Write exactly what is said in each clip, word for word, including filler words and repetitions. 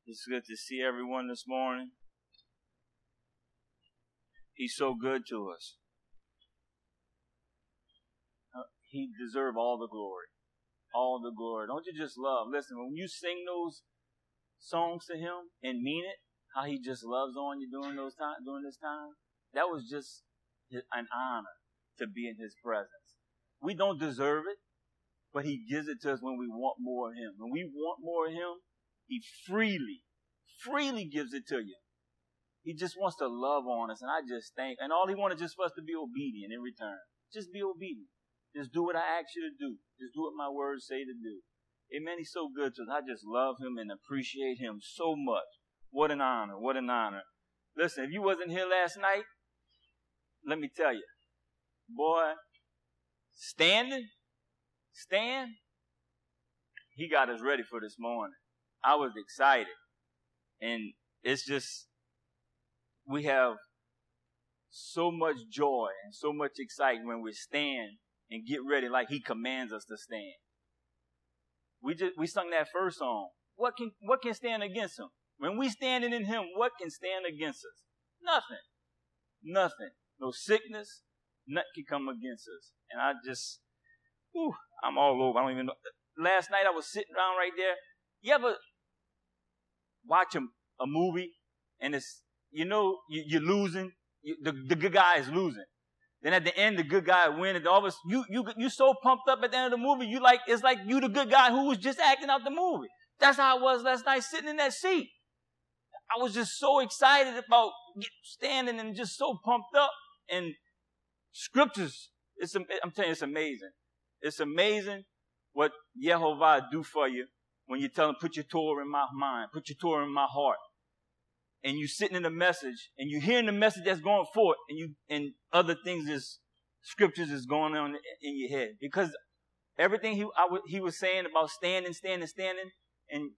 It's good to see everyone this morning. He's so good to us. He deserves all the glory. All the glory. Don't you just love? Listen, when you sing those songs to him and mean it, how he just loves on you during those time, during this time, that was just an honor to be in his presence. We don't deserve it, but he gives it to us when we want more of him. When we want more of him, he freely, freely gives it to you. He just wants to love on us, and I just thank, and all he wanted just for us to be obedient in return. Just be obedient. Just do what I ask you to do. Just do what my words say to do. Amen. He's so good to us. I just love him and appreciate him so much. What an honor. What an honor. Listen, if you wasn't here last night, let me tell you, boy, standing, stand, he got us ready for this morning. I was excited. And it's just, we have so much joy and so much excitement when we stand and get ready like he commands us to stand. We just we sung that first song. What can what can stand against him? When we standing in him, what can stand against us? Nothing. Nothing. No sickness, nothing can come against us. And I just, whew, I'm all over. I don't even know. Last night I was sitting around right there. You ever watch a, a movie and it's, you know, you, you're losing. You, the, the good guy is losing. Then at the end, the good guy wins. And all of us, you you you so pumped up at the end of the movie, you like it's like you the good guy who was just acting out the movie. That's how I was last night, sitting in that seat. I was just so excited about get, standing and just so pumped up. And scriptures, it's I'm telling you, it's amazing. It's amazing what Yehovah do for you when you tell him, put your Torah in my mind, put your Torah in my heart. And you sitting in the message, and you hearing the message that's going forth, and you and other things is scriptures is going on in your head, because everything he I w- he was saying about standing, standing, standing, and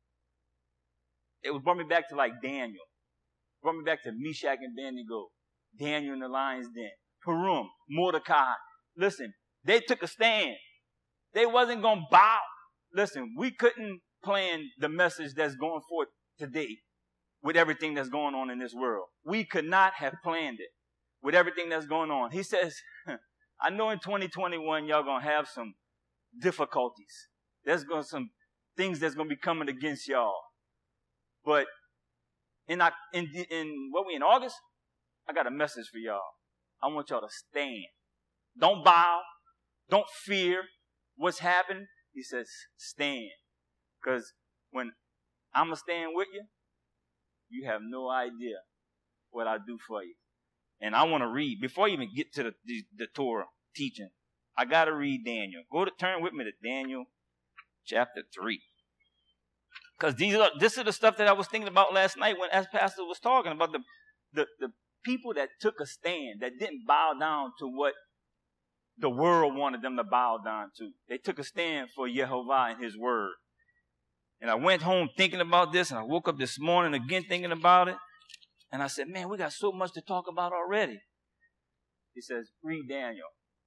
it was brought me back to like Daniel, brought me back to Meshach and Abednego, Daniel in the lion's den, Purim, Mordecai. Listen, they took a stand. They wasn't gonna bow. Listen, we couldn't plan the message that's going forth today. With everything that's going on in this world. We could not have planned it with everything that's going on. He says, I know in twenty twenty-one, y'all going to have some difficulties. There's going to some things that's going to be coming against y'all. But in, in, in what we in August, I got a message for y'all. I want y'all to stand. Don't bow. Don't fear what's happening. He says, stand. Because when I'm going to stand with you, you have no idea what I do for you. And I want to read, before I even get to the, the, the Torah teaching, I got to read Daniel. Go to, turn with me to Daniel chapter three. Because these are, this is the stuff that I was thinking about last night when as Pastor was talking about the, the, the people that took a stand, that didn't bow down to what the world wanted them to bow down to. They took a stand for Yehovah and his word. And I went home thinking about this, and I woke up this morning again thinking about it. And I said, man, we got so much to talk about already. He says, read Daniel.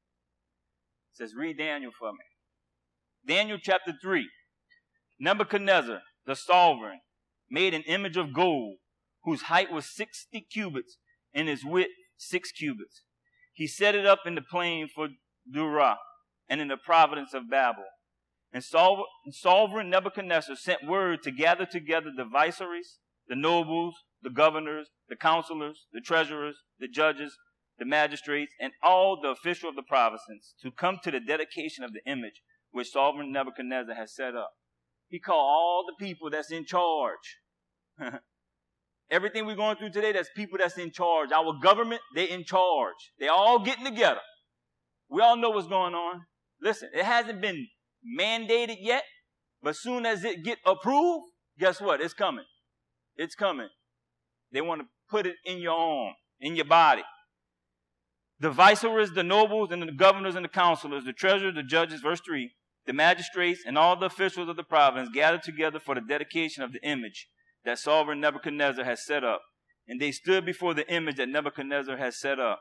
He says, read Daniel for me. Daniel chapter three. Nebuchadnezzar, the sovereign, made an image of gold, whose height was sixty cubits, and its width six cubits. He set it up in the plain for Dura, and in the province of Babel. And sovereign Nebuchadnezzar sent word to gather together the viceroys, the nobles, the governors, the counselors, the treasurers, the judges, the magistrates, and all the officials of the provinces to come to the dedication of the image which sovereign Nebuchadnezzar has set up. He called all the people that's in charge. Everything we're going through today, that's people that's in charge. Our government, they're in charge. They're all getting together. We all know what's going on. Listen, it hasn't been mandated yet, but soon as it get approved, guess what? It's coming. It's coming. They want to put it in your arm, in your body. The viceroys, the nobles, and the governors and the counselors, the treasurers, the judges, verse three, the magistrates, and all the officials of the province gathered together for the dedication of the image that sovereign Nebuchadnezzar has set up. And they stood before the image that Nebuchadnezzar has set up.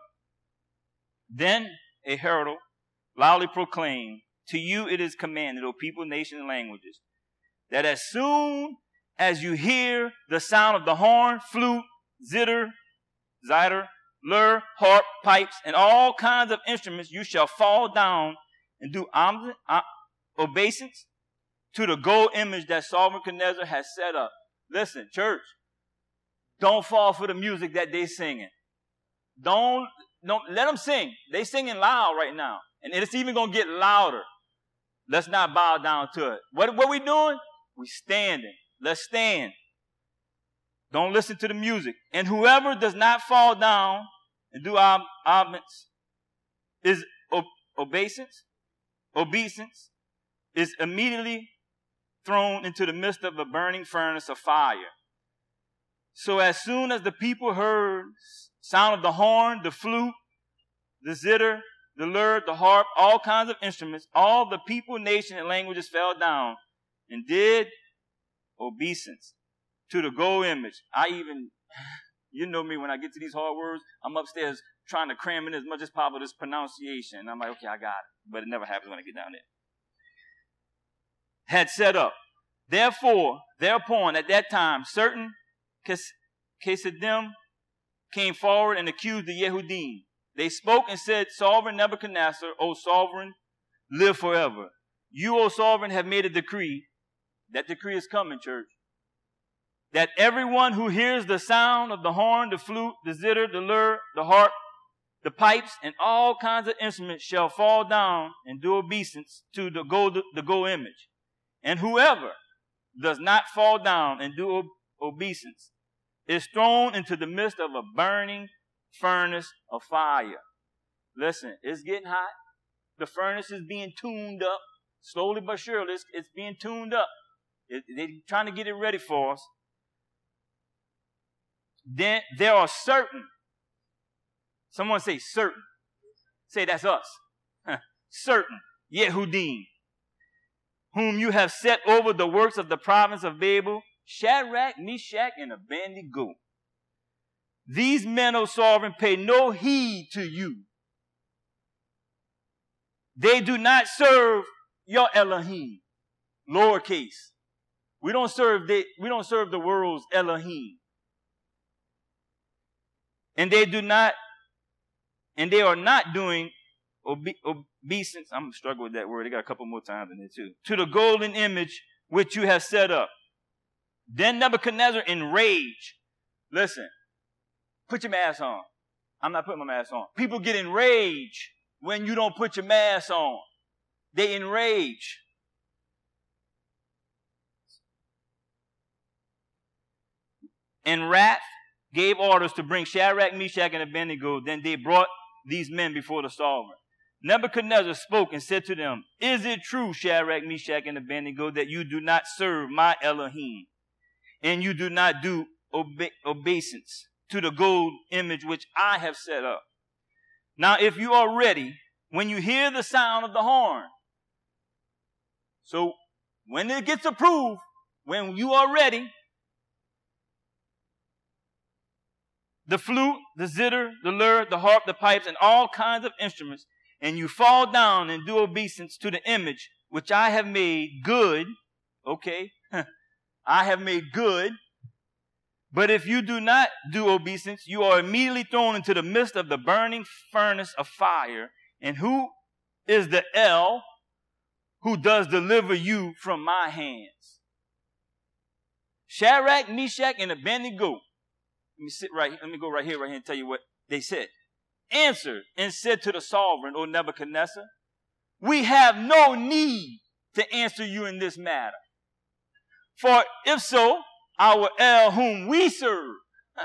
Then a herald loudly proclaimed, to you it is commanded, O people, nations, and languages, that as soon as you hear the sound of the horn, flute, zither, zither, lyre, harp, pipes, and all kinds of instruments, you shall fall down and do om- om- obeisance to the gold image that Nebuchadnezzar has set up. Listen, church, don't fall for the music that they singing. Don't, don't let them sing. They singing loud right now, and it's even going to get louder. Let's not bow down to it. What, what we doing? We standing. Let's stand. Don't listen to the music. And whoever does not fall down and do ob- obedience is ob- obeisance, obeisance, is immediately thrown into the midst of a burning furnace of fire. So as soon as the people heard sound of the horn, the flute, the zither, the lyre, the harp, all kinds of instruments, all the people, nation, and languages fell down and did obeisance to the gold image. I even, you know me, when I get to these hard words, I'm upstairs trying to cram in as much as possible this pronunciation. And I'm like, okay, I got it. But it never happens when I get down there. Had set up. Therefore, thereupon, at that time, certain Chassidim came forward and accused the Yehudim. They spoke and said, Sovereign Nebuchadnezzar, O sovereign, live forever. You, O sovereign, have made a decree. That decree is coming, church. That everyone who hears the sound of the horn, the flute, the zither, the lyre, the harp, the pipes, and all kinds of instruments shall fall down and do obeisance to the gold, the gold image. And whoever does not fall down and do obeisance is thrown into the midst of a burning furnace of fire. Listen, it's getting hot. The furnace is being tuned up. Slowly but surely, it's, it's being tuned up. It, they're trying to get it ready for us. Then there are certain, someone say certain. Say that's us. Certain Yehudim, whom you have set over the works of the province of Babel, Shadrach, Meshach, and Abednego. These men, O sovereign, pay no heed to you. They do not serve your Elohim, lowercase. We don't serve the, we don't serve the world's Elohim. And they do not, and they are not doing obe- obeisance. I'm struggling with that word. They got a couple more times in there too. To the golden image which you have set up. Then Nebuchadnezzar in rage. Listen, put your mask on. I'm not putting my mask on. People get enraged when you don't put your mask on. They enrage. And wrath gave orders to bring Shadrach, Meshach, and Abednego. Then they brought these men before the sovereign. Nebuchadnezzar spoke and said to them, Is it true, Shadrach, Meshach, and Abednego, that you do not serve my Elohim, and you do not do obe- obeisance to the gold image which I have set up? Now, if you are ready, when you hear the sound of the horn, so when it gets approved, when you are ready, the flute, the zither, the lyre, the harp, the pipes, and all kinds of instruments, and you fall down and do obeisance to the image which I have made good, okay, I have made good, but if you do not do obeisance, you are immediately thrown into the midst of the burning furnace of fire. And who is the El who does deliver you from my hands? Shadrach, Meshach, and Abednego. Let me sit right. Let me go right here, right here, and tell you what they said. Answered and said to the sovereign, O Nebuchadnezzar, we have no need to answer you in this matter. For if so, our El whom we serve.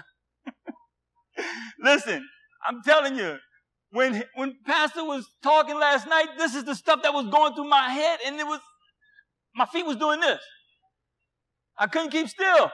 Listen, I'm telling you, when when Pastor was talking last night, this is the stuff that was going through my head, and it was my feet was doing this. I couldn't keep still.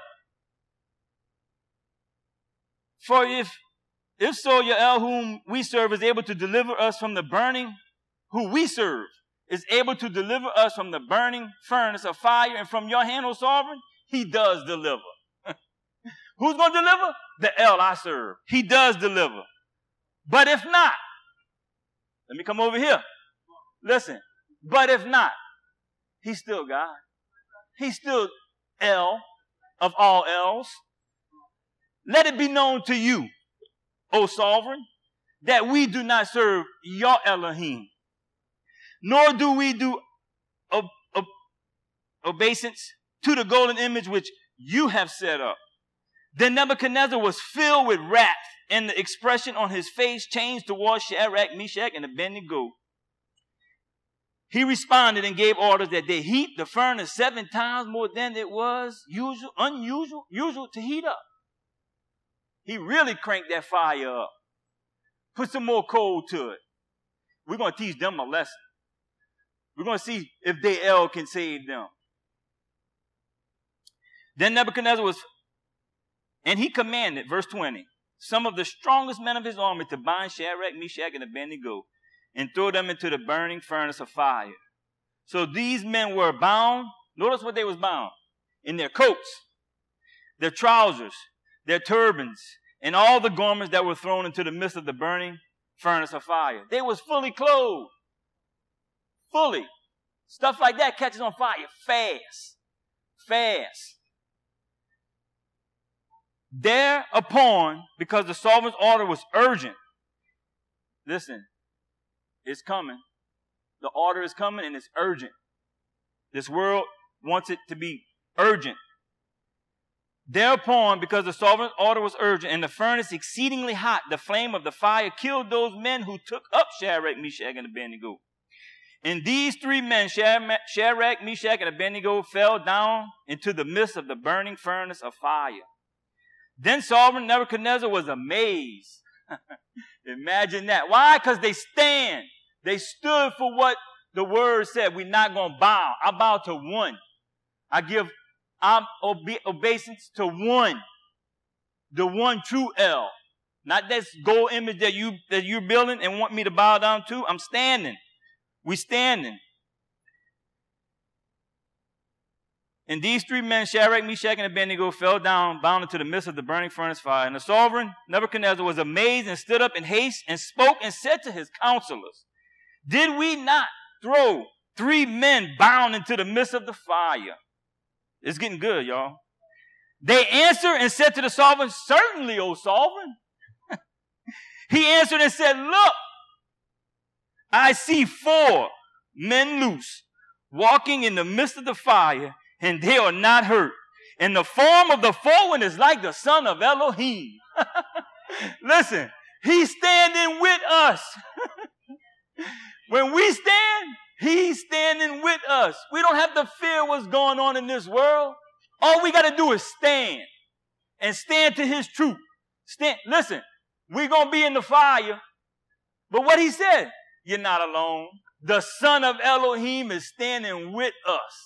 For if, if so, your El whom we serve is able to deliver us from the burning, who we serve is able to deliver us from the burning furnace of fire and from your hand, O sovereign, he does deliver. Who's going to deliver? The El I serve. He does deliver. But if not, let me come over here. Listen, but if not, he's still God. He's still El. of all else. Let it be known to you, O sovereign, that we do not serve your Elohim, nor do we do ob- ob- obeisance to the golden image which you have set up. Then Nebuchadnezzar was filled with wrath, and the expression on his face changed towards Shadrach, Meshach, and Abednego. He responded and gave orders that they heat the furnace seven times more than it was usual, unusual, usual to heat up. He really cranked that fire up. Put some more coal to it. We're going to teach them a lesson. We're going to see if they El can save them. Then Nebuchadnezzar was, and he commanded, verse twenty, some of the strongest men of his army to bind Shadrach, Meshach, and Abednego and throw them into the burning furnace of fire. So these men were bound. Notice what they was bound. In their coats, their trousers, their turbans, and all the garments that were thrown into the midst of the burning furnace of fire. They was fully clothed. Fully. Stuff like that catches on fire fast. Fast. Thereupon, because the sovereign's order was urgent, listen, it's coming. The order is coming and it's urgent. This world wants it to be urgent. Thereupon, because the sovereign's order was urgent and the furnace exceedingly hot, the flame of the fire killed those men who took up Shadrach, Meshach, and Abednego. And these three men, Shadrach, Meshach, and Abednego, fell down into the midst of the burning furnace of fire. Then sovereign Nebuchadnezzar was amazed. Imagine that. Why? Because they stand. They stood for what the word said. We're not going to bow. I bow to one. I give I'm obe- obeisance to one. The one true El. Not that gold image that, you, that you're building and want me to bow down to. I'm standing. We standing. And these three men, Shadrach, Meshach, and Abednego, fell down, bound into the midst of the burning furnace fire. And the sovereign Nebuchadnezzar was amazed and stood up in haste and spoke and said to his counselors, did we not throw three men bound into the midst of the fire? It's getting good, y'all. They answered and said to the sovereign, certainly, O sovereign. He answered and said, look, I see four men loose, walking in the midst of the fire, and they are not hurt. And the form of the fourth one is like the son of Elohim. Listen, he's standing with us. When we stand, he's standing with us. We don't have to fear what's going on in this world. All we got to do is stand and stand to his truth. Stand. Listen, we're going to be in the fire. But what he said, you're not alone. The son of Elohim is standing with us.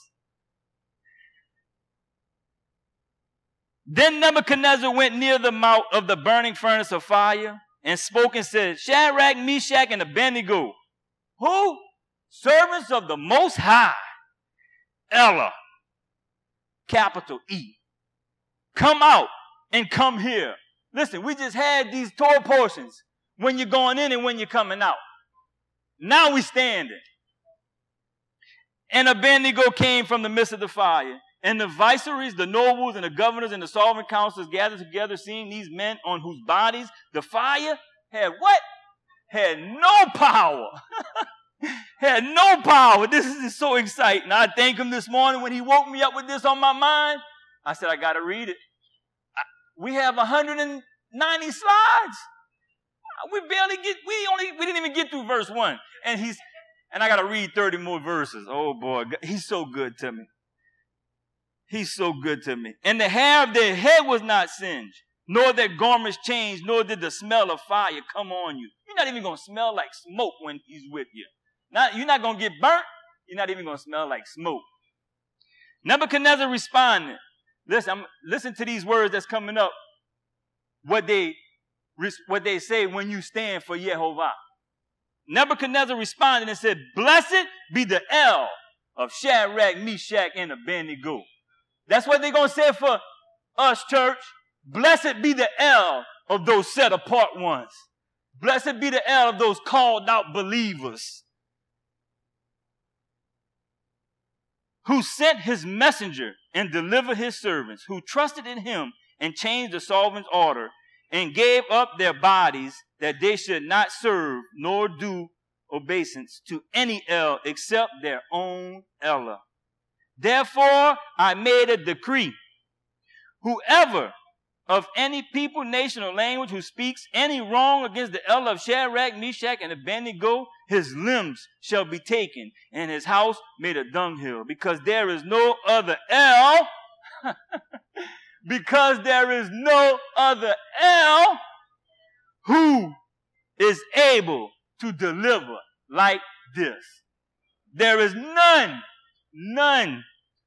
Then Nebuchadnezzar went near the mouth of the burning furnace of fire and spoke and said, Shadrach, Meshach, and Abednego, who? Servants of the Most High, Elah, capital E. Come out and come here. Listen, we just had these Torah portions when you're going in and when you're coming out. Now we standing. And Abednego came from the midst of the fire. And the viceroys, the nobles, and the governors, and the sovereign councils gathered together, seeing these men on whose bodies the fire had what? Had no power. Had no power. This is so exciting. I thank him this morning when he woke me up with this on my mind. I said, I got to read it. I, we have one hundred ninety slides. We barely get, we only, we didn't even get through verse one. And he's, and I got to read thirty more verses. Oh boy, he's so good to me. He's so good to me. And the hair of their head was not singed, nor their garments changed, nor did the smell of fire come on you. You're not even going to smell like smoke when he's with you. Not, you're not going to get burnt. You're not even going to smell like smoke. Nebuchadnezzar responded. Listen, I'm, listen to these words that's coming up. What they, what they say when you stand for Yehovah. Nebuchadnezzar responded and said, blessed be the El of Shadrach, Meshach, and Abednego. That's what they're going to say for us, church. Blessed be the El of those set apart ones. Blessed be the El of those called out believers who sent his messenger and delivered his servants, who trusted in him and changed the sovereign's order, and gave up their bodies that they should not serve nor do obeisance to any El except their own Elah. Therefore I made a decree. Whoever of any people, nation, or language who speaks any wrong against the Elah of Shadrach, Meshach, and Abednego, his limbs shall be taken, and his house made a dunghill, because there is no other El, because there is no other El who is able to deliver like this. There is none, none.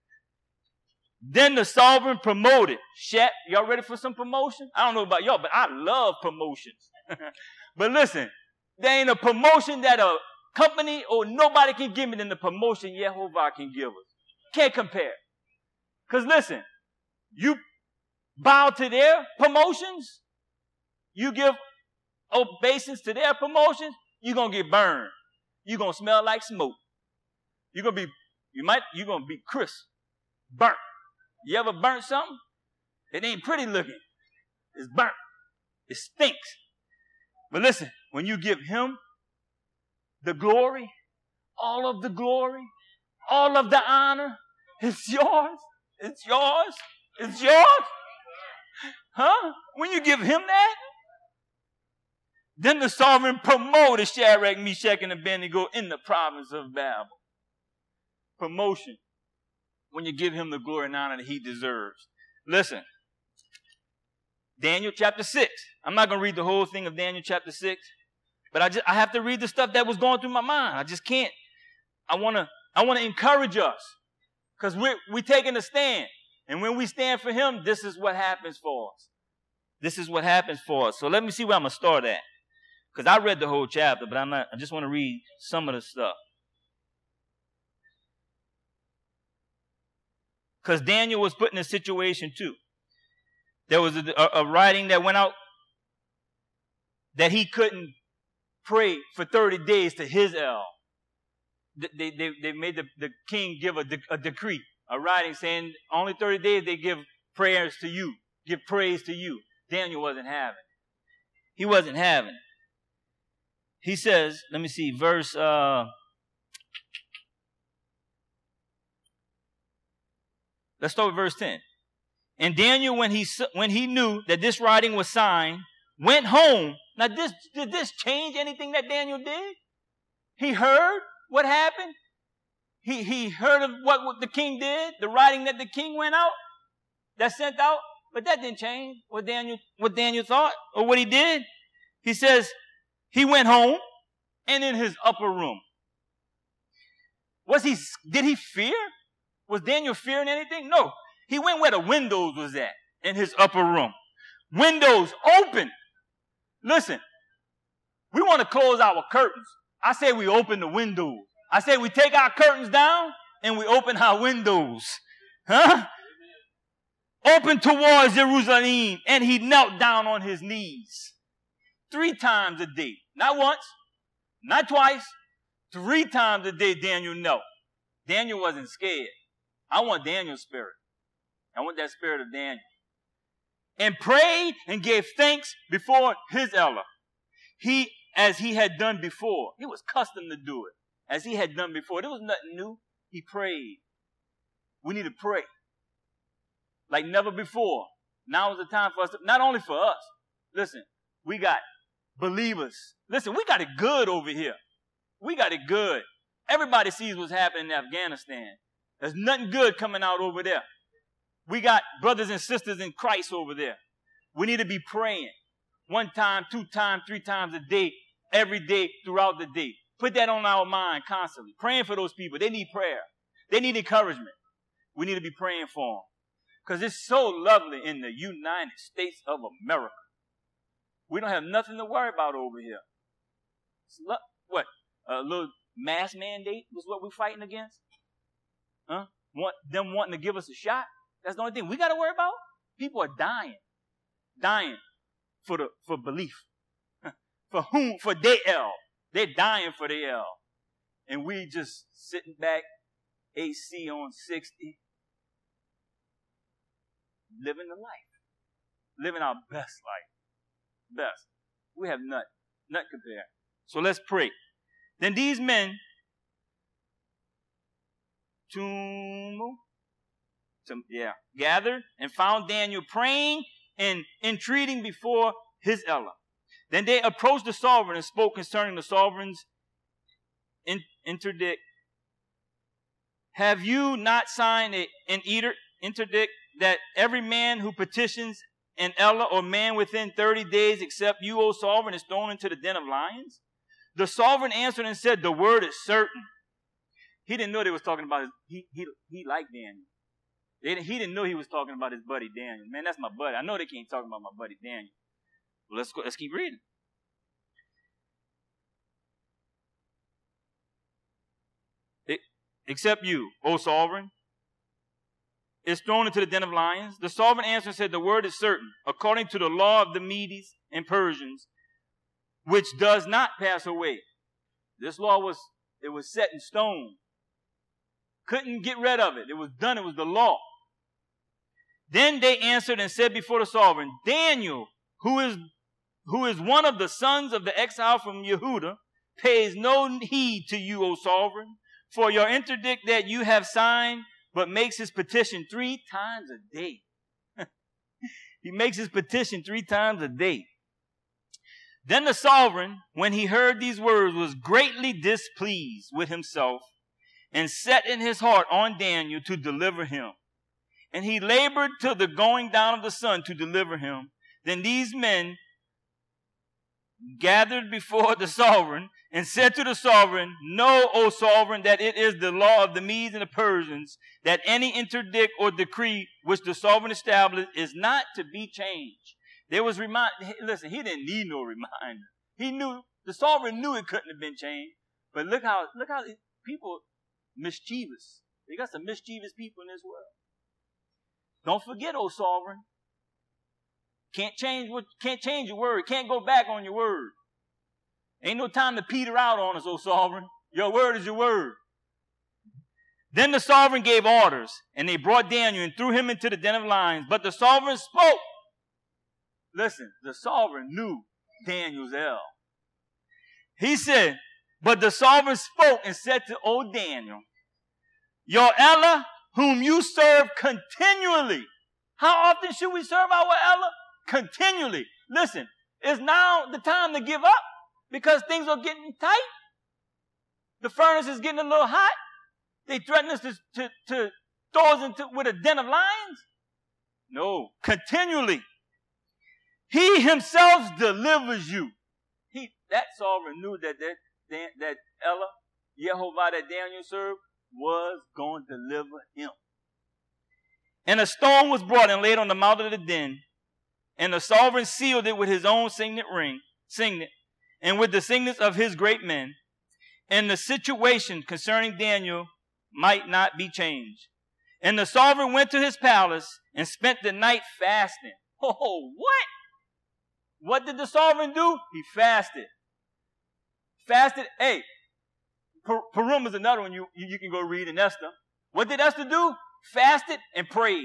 Then the sovereign promoted. Shat, y'all ready for some promotion? I don't know about y'all, but I love promotions. But listen, there ain't a promotion that a company or nobody can give me than the promotion Yehovah can give us. Can't compare. Because listen, you bow to their promotions, you give obeisance to their promotions, you're going to get burned. You're going to smell like smoke. You're going to be, you might, you're going to be crisp, burnt. You ever burnt something? It ain't pretty looking. It's burnt. It stinks. But listen, when you give him the glory, all of the glory, all of the honor, it's yours. It's yours. It's yours. Huh? When you give him that, then the sovereign promoted Shadrach, Meshach, and Abednego in the province of Babel. Promotion. When you give him the glory and honor that he deserves. Listen. Daniel chapter six. I'm not going to read the whole thing of Daniel chapter six. But I just I have to read the stuff that was going through my mind. I just can't. I want to I want to encourage us. Because we're, we're taking a stand. And when we stand for him, this is what happens for us. This is what happens for us. So let me see where I'm going to start at. Because I read the whole chapter, but I'm not, I just want to read some of the stuff. Because Daniel was put in a situation too. There was a, a, a writing that went out that he couldn't pray for thirty days to his El. They, they, they made the, the king give a, de, a decree, a writing saying only thirty days they give prayers to you, give praise to you. Daniel wasn't having it. He wasn't having it. He says, let me see, verse... Uh, Let's start with verse ten. And Daniel, when he when he knew that this writing was signed, went home. Now, this did this change anything that Daniel did? He heard what happened. He he heard of what, what the king did, the writing that the king went out, that sent out, but that didn't change what Daniel what Daniel thought or what he did. He says he went home and in his upper room. Was he? Did he fear? Was Daniel fearing anything? No. He went where the windows was at in his upper room. Windows open. Listen, we want to close our curtains. I say we open the windows. I say we take our curtains down and we open our windows. Huh? Open towards Jerusalem. And he knelt down on his knees. Three times a day. Not once. Not twice. Three times a day Daniel knelt. Daniel wasn't scared. I want Daniel's spirit. I want that spirit of Daniel. And prayed and gave thanks before his Elah. He, as he had done before. He was accustomed to do it. As he had done before. There was nothing new. He prayed. We need to pray. Like never before. Now is the time for us to, not only for us. Listen, we got believers. Listen, we got it good over here. We got it good. Everybody sees what's happening in Afghanistan. There's nothing good coming out over there. We got brothers and sisters in Christ over there. We need to be praying one time, two times, three times a day, every day throughout the day. Put that on our mind constantly. Praying for those people. They need prayer. They need encouragement. We need to be praying for them. Because it's so lovely in the United States of America. We don't have nothing to worry about over here. Lo- what? A little mask mandate was what we're fighting against? Huh? Want, them wanting to give us a shot? That's the only thing we got to worry about? People are dying. Dying for the for belief. For whom? For their El. They're dying for their El. And we just sitting back A C on sixty. Living the life. Living our best life. Best. We have none. None compared. So let's pray. Then these men, Tumu, yeah, gathered and found Daniel praying and entreating before his Elah. Then they approached the sovereign and spoke concerning the sovereign's in, interdict. Have you not signed a, an edict, interdict that every man who petitions an Elah or man within thirty days except you, O sovereign, is thrown into the den of lions? The sovereign answered and said, the word is certain. He didn't know they was talking about his, he, he, he liked Daniel. They, he didn't know he was talking about his buddy Daniel. Man, that's my buddy. I know they can't talk about my buddy Daniel. Well, let's go, let's keep reading. It, except you, O sovereign, is thrown into the den of lions. The sovereign answered and said, the word is certain, according to the law of the Medes and Persians, which does not pass away. This law was, it was set in stone. Couldn't get rid of it. It was done. It was the law. Then they answered and said before the sovereign, Daniel, who is, who is one of the sons of the exile from Yehuda, pays no heed to you, O sovereign, for your interdict that you have signed, but makes his petition three times a day. He makes his petition three times a day. Then the sovereign, when he heard these words, was greatly displeased with himself and set in his heart on Daniel to deliver him. And he labored till the going down of the sun to deliver him. Then these men gathered before the sovereign and said to the sovereign, know, O sovereign, that it is the law of the Medes and the Persians that any interdict or decree which the sovereign established is not to be changed. There was remind. Listen, he didn't need no reminder. He knew, the sovereign knew it couldn't have been changed. But look how, look how people mischievous. They got some mischievous people in this world. Don't forget, O sovereign. Can't change what, can't change your word. Can't go back on your word. Ain't no time to peter out on us, O sovereign. Your word is your word. Then the sovereign gave orders, and they brought Daniel and threw him into the den of lions. But the sovereign spoke. Listen, the sovereign knew Daniel's L. He said, but the sovereign spoke and said to O Daniel, your Elah, whom you serve continually. How often should we serve our Elah? Continually. Listen, it's now the time to give up because things are getting tight. The furnace is getting a little hot. They threaten us to, to, to throw us into with a den of lions. No, continually. He himself delivers you. He, that sovereign knew that that, that, that Elah, Yehovah that Daniel served, was going to deliver him. And a stone was brought and laid on the mouth of the den, and the sovereign sealed it with his own signet ring, signet, and with the signets of his great men. And the situation concerning Daniel might not be changed. And the sovereign went to his palace and spent the night fasting. Oh, what? What did the sovereign do? He fasted. Fasted. Hey, Purim is another one you, you can go read in Esther. What did Esther do? Fasted and prayed.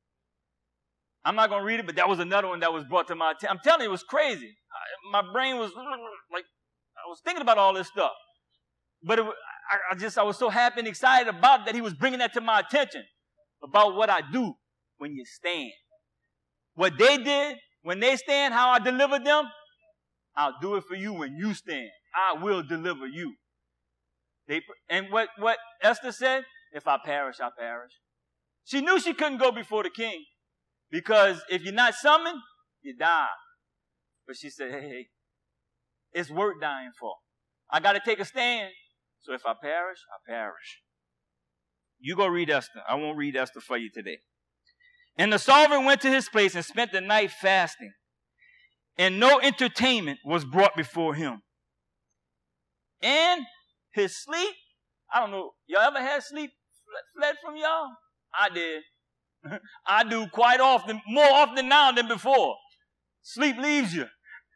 I'm not going to read it, but that was another one that was brought to my attention. I'm telling you, it was crazy. I, my brain was like, I was thinking about all this stuff. But it, I, I just, I was so happy and excited about it that he was bringing that to my attention about what I do when you stand. What they did when they stand, how I delivered them, I'll do it for you when you stand. I will deliver you. They, and what, what Esther said, if I perish, I perish. She knew she couldn't go before the king because if you're not summoned, you die. But she said, hey, hey, it's worth dying for. I got to take a stand. So if I perish, I perish. You go read Esther. I won't read Esther for you today. And the sovereign went to his place and spent the night fasting. And no entertainment was brought before him. And his sleep, I don't know, y'all ever had sleep fled from y'all? I did. I do quite often, more often now than before. Sleep leaves you.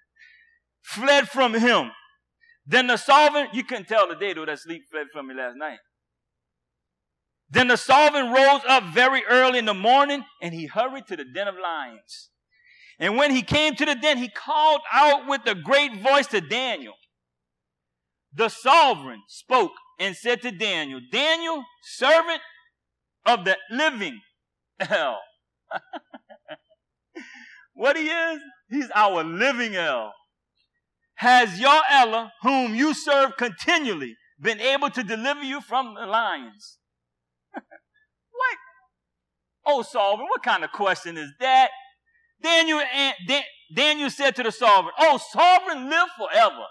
Fled from him. Then the sovereign, you couldn't tell the day though that sleep fled from me last night. Then the sovereign rose up very early in the morning, and he hurried to the den of lions. And when he came to the den, he called out with a great voice to Daniel. The sovereign spoke and said to Daniel, Daniel, servant of the living El. What he is? He's our living El. Has your Allah, whom you serve continually, been able to deliver you from the lions? What? Oh, sovereign, what kind of question is that? Daniel, Daniel said to the sovereign, oh, sovereign, live forever.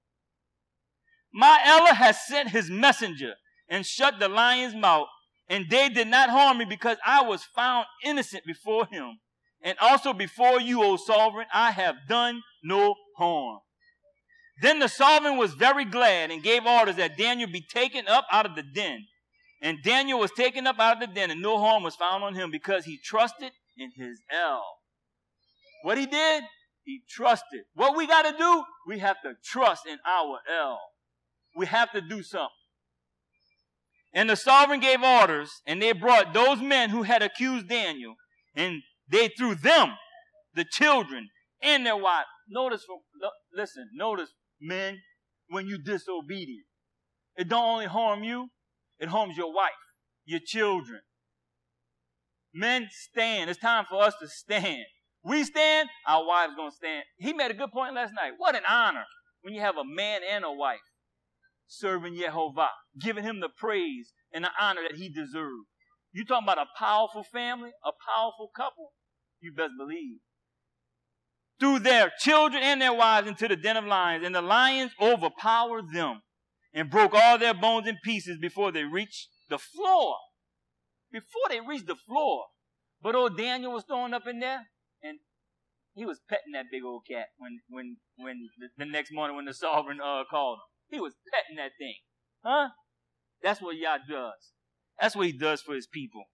My Allah has sent his messenger and shut the lion's mouth, and they did not harm me because I was found innocent before him. And also before you, O sovereign, I have done no harm. Then the sovereign was very glad and gave orders that Daniel be taken up out of the den. And Daniel was taken up out of the den, and no harm was found on him because he trusted in his El. What he did? He trusted. What we got to do? We have to trust in our El. We have to do something. And the sovereign gave orders, and they brought those men who had accused Daniel, and they threw them, the children, and their wives. Notice, listen, notice, men, when you disobedient, it don't only harm you, it harms your wife, your children. Men, stand. It's time for us to stand. We stand, our wives gonna stand. He made a good point last night. What an honor when you have a man and a wife serving Yehovah, giving him the praise and the honor that he deserves. You talking about a powerful family, a powerful couple? You best believe. Threw their children and their wives into the den of lions, and the lions overpowered them and broke all their bones in pieces before they reached the floor. Before they reached the floor. But old Daniel was thrown up in there, and he was petting that big old cat when when when the, the next morning when the sovereign uh, called him. He was petting that thing. Huh? That's what Yah does. That's what he does for his people.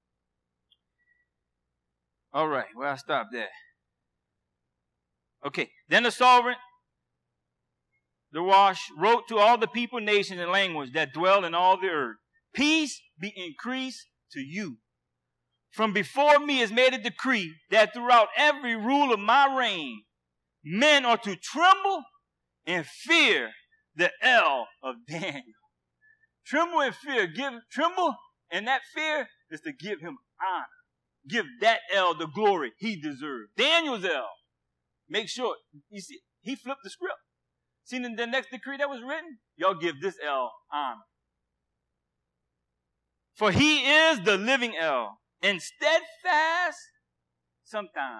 All right, well, I stopped there. Okay, then the sovereign, the Wash, wrote to all the people, nations, and language that dwell in all the earth. Peace be increased to you. From before me is made a decree that throughout every rule of my reign, men are to tremble and fear the El of Daniel. Tremble and fear. Give tremble, and that fear is to give him honor. Give that El the glory he deserves. Daniel's El. Make sure. You see, he flipped the script. See the, the next decree that was written? Y'all give this El honor. For he is the living El, and steadfast sometimes.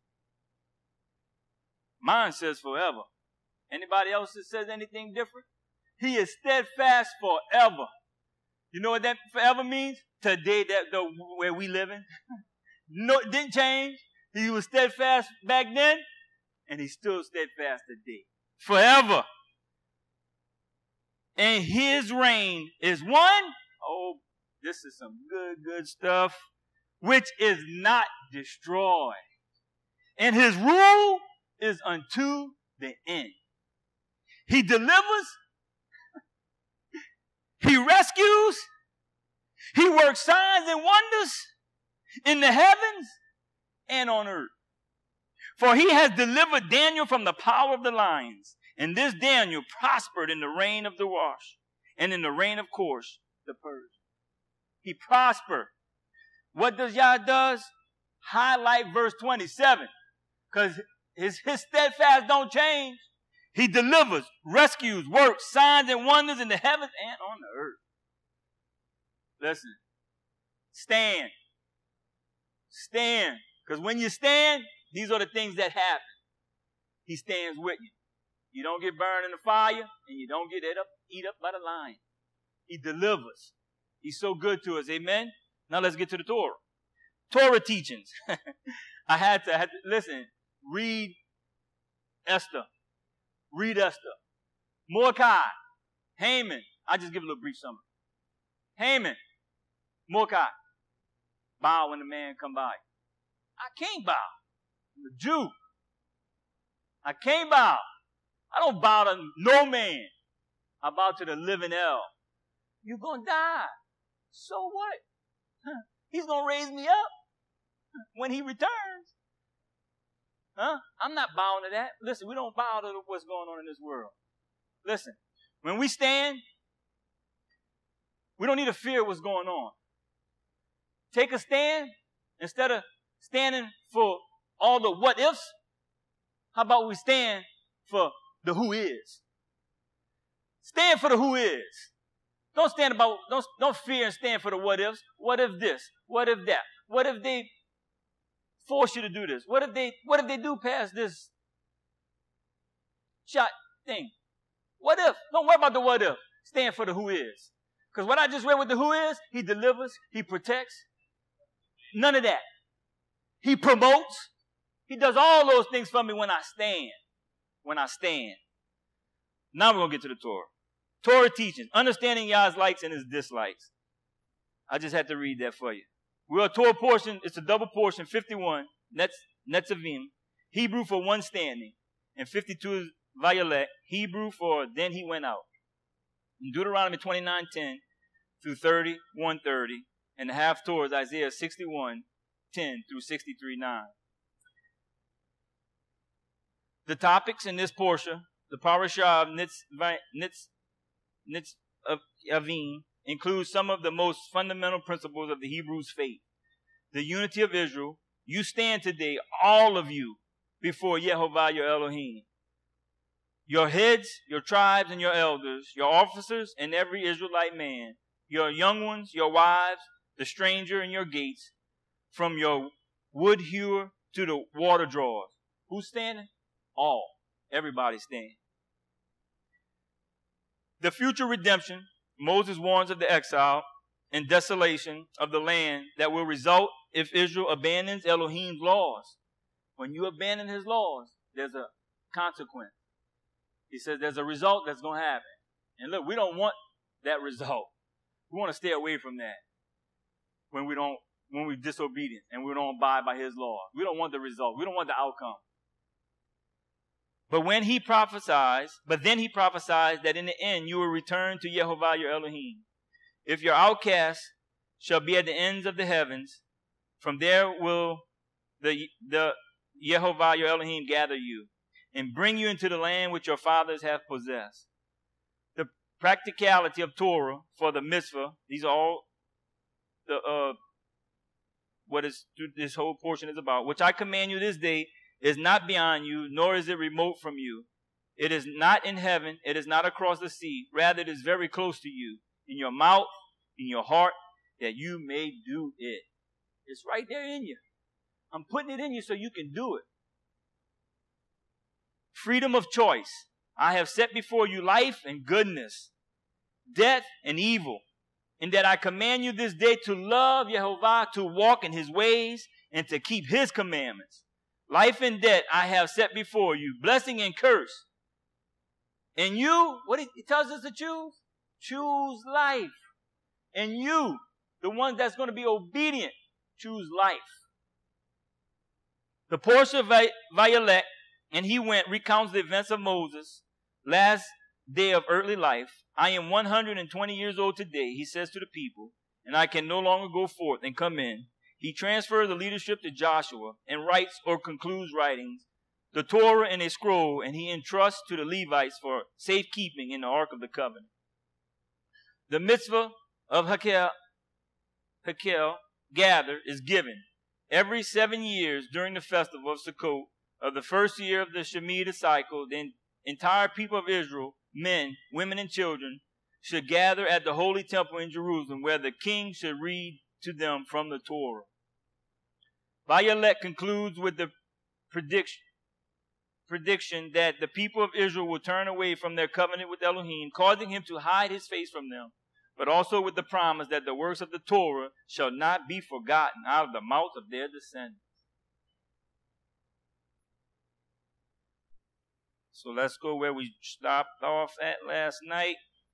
Mine says forever. Anybody else that says anything different? He is steadfast forever. You know what that forever means? Today, that the where we living. No, it didn't change. He was steadfast back then, and he's still steadfast today. Forever. And his reign is one. Oh, this is some good, good stuff. Which is not destroyed. And his rule is unto the end. He delivers. He rescues. He works signs and wonders in the heavens and on earth. For he has delivered Daniel from the power of the lions. And this Daniel prospered in the reign of the Wash and in the reign of Koresh the Persian. He prospered. What does Yah does? Highlight verse twenty-seven. Because his, his steadfast don't change. He delivers, rescues, works, signs and wonders in the heavens and on the earth. Listen. Stand. Stand. Because when you stand, these are the things that happen. He stands with you. You don't get burned in the fire, and you don't get eat up, eat up by the lion. He delivers. He's so good to us. Amen? Now let's get to the Torah. Torah teachings. I had to, I had to, listen, read Esther. Read Esther. Mordecai. Haman. I'll just give a little brief summary. Haman. Mordecai. Bow when the man come by. I can't bow. I'm a Jew. I can't bow. I don't bow to no man. I bow to the living El. You're going to die. So what? Huh. He's going to raise me up when he returns. Huh? I'm not bowing to that. Listen, we don't bow to what's going on in this world. Listen, when we stand, we don't need to fear what's going on. Take a stand instead of standing for all the what ifs. How about we stand for the who is? Stand for the who is. Don't stand about, don't, don't fear and stand for the what ifs. What if this? What if that? What if they force you to do this? What if they, what if they do pass this shot thing? What if? Don't worry about the what if. Stand for the who is. Because what I just read with the who is, he delivers, he protects. None of that. He promotes. He does all those things for me when I stand. When I stand. Now we're going to get to the Torah. Torah teachings. Understanding Yah's likes and his dislikes. I just had to read that for you. We're a Torah portion. It's a double portion. fifty-one. Netz, Netzavim. Hebrew for one standing. And fifty-two is Vayelek. Hebrew for then he went out. In Deuteronomy twenty-nine ten through thirty-one thirty. And the half Torah is Isaiah sixty-one ten through sixty-three nine. The topics in this portion, the parasha of Nitz, Nitz, Nitz of Avim, includes some of the most fundamental principles of the Hebrews' faith. The unity of Israel. You stand today, all of you, before Yehovah your Elohim. Your heads, your tribes, and your elders, your officers, and every Israelite man, your young ones, your wives, the stranger in your gates, from your wood hewer to the water drawers. Who's standing? All. Everybody standing. The future redemption, Moses warns of the exile and desolation of the land that will result if Israel abandons Elohim's laws. When you abandon his laws, there's a consequence. He says there's a result that's going to happen. And look, we don't want that result. We want to stay away from that. When we don't, when we're disobedient and we don't abide by his law. We don't want the result. We don't want the outcome. But when he prophesies, but then he prophesies that in the end you will return to Yehovah your Elohim. If your outcasts shall be at the ends of the heavens, from there will the, the Yehovah your Elohim gather you and bring you into the land which your fathers have possessed. The practicality of Torah for the mitzvah, these are all the uh, what is this whole portion is about, which I command you this day, is not beyond you, nor is it remote from you. It is not in heaven, it is not across the sea. Rather, it is very close to you, in your mouth, in your heart, that you may do it. It's right there in you. I'm putting it in you so you can do it. Freedom of choice. I have set before you life and goodness, death and evil, in that I command you this day to love Yehovah, to walk in his ways, and to keep his commandments. Life and death I have set before you, blessing and curse. And you, what he tells us to choose? Choose life. And you, the one that's going to be obedient, choose life. The portion of Vayelek, and he went, recounts the events of Moses' last day of earthly life. I am one hundred twenty years old today, he says to the people, and I can no longer go forth and come in. He transfers the leadership to Joshua and writes or concludes writings, the Torah in a scroll, and he entrusts to the Levites for safekeeping in the Ark of the Covenant. The mitzvah of Hakel, Hakel gather is given every seven years during the festival of Sukkot of the first year of the Shemitah cycle. The entire people of Israel, men, women, and children, should gather at the holy temple in Jerusalem, where the king should read to them from the Torah. Vayelek concludes with the prediction, prediction that the people of Israel will turn away from their covenant with Elohim, causing him to hide his face from them, but also with the promise that the works of the Torah shall not be forgotten out of the mouth of their descendants. So let's go where we stopped off at last night.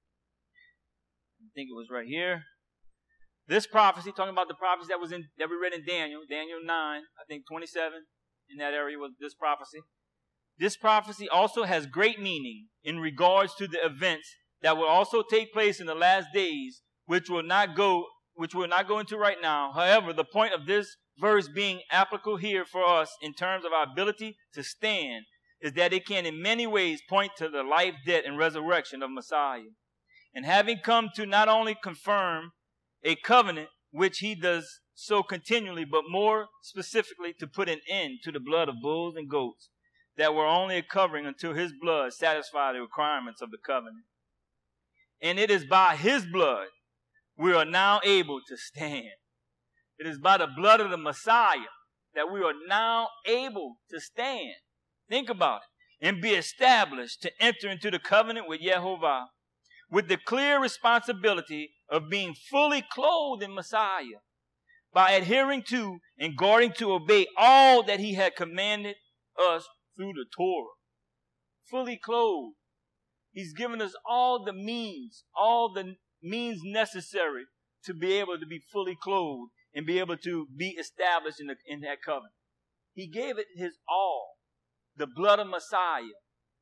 I think it was right here. This prophecy, talking about the prophecy that was in that we read in Daniel, Daniel nine, I think twenty-seven, in that area was this prophecy. This prophecy also has great meaning in regards to the events that will also take place in the last days, which will not go which we'll not go into right now. However, the point of this verse being applicable here for us in terms of our ability to stand is that it can in many ways point to the life, death, and resurrection of Messiah. And having come to not only confirm a covenant, which he does so continually, but more specifically to put an end to the blood of bulls and goats that were only a covering until his blood satisfied the requirements of the covenant. And it is by his blood we are now able to stand. It is by the blood of the Messiah that we are now able to stand. Think about it. And be established to enter into the covenant with Yehovah, with the clear responsibility of being fully clothed in Messiah by adhering to and guarding to obey all that he had commanded us through the Torah. Fully clothed. He's given us all the means, all the means necessary to be able to be fully clothed and be able to be established in, the, in that covenant. He gave it his all. The blood of Messiah.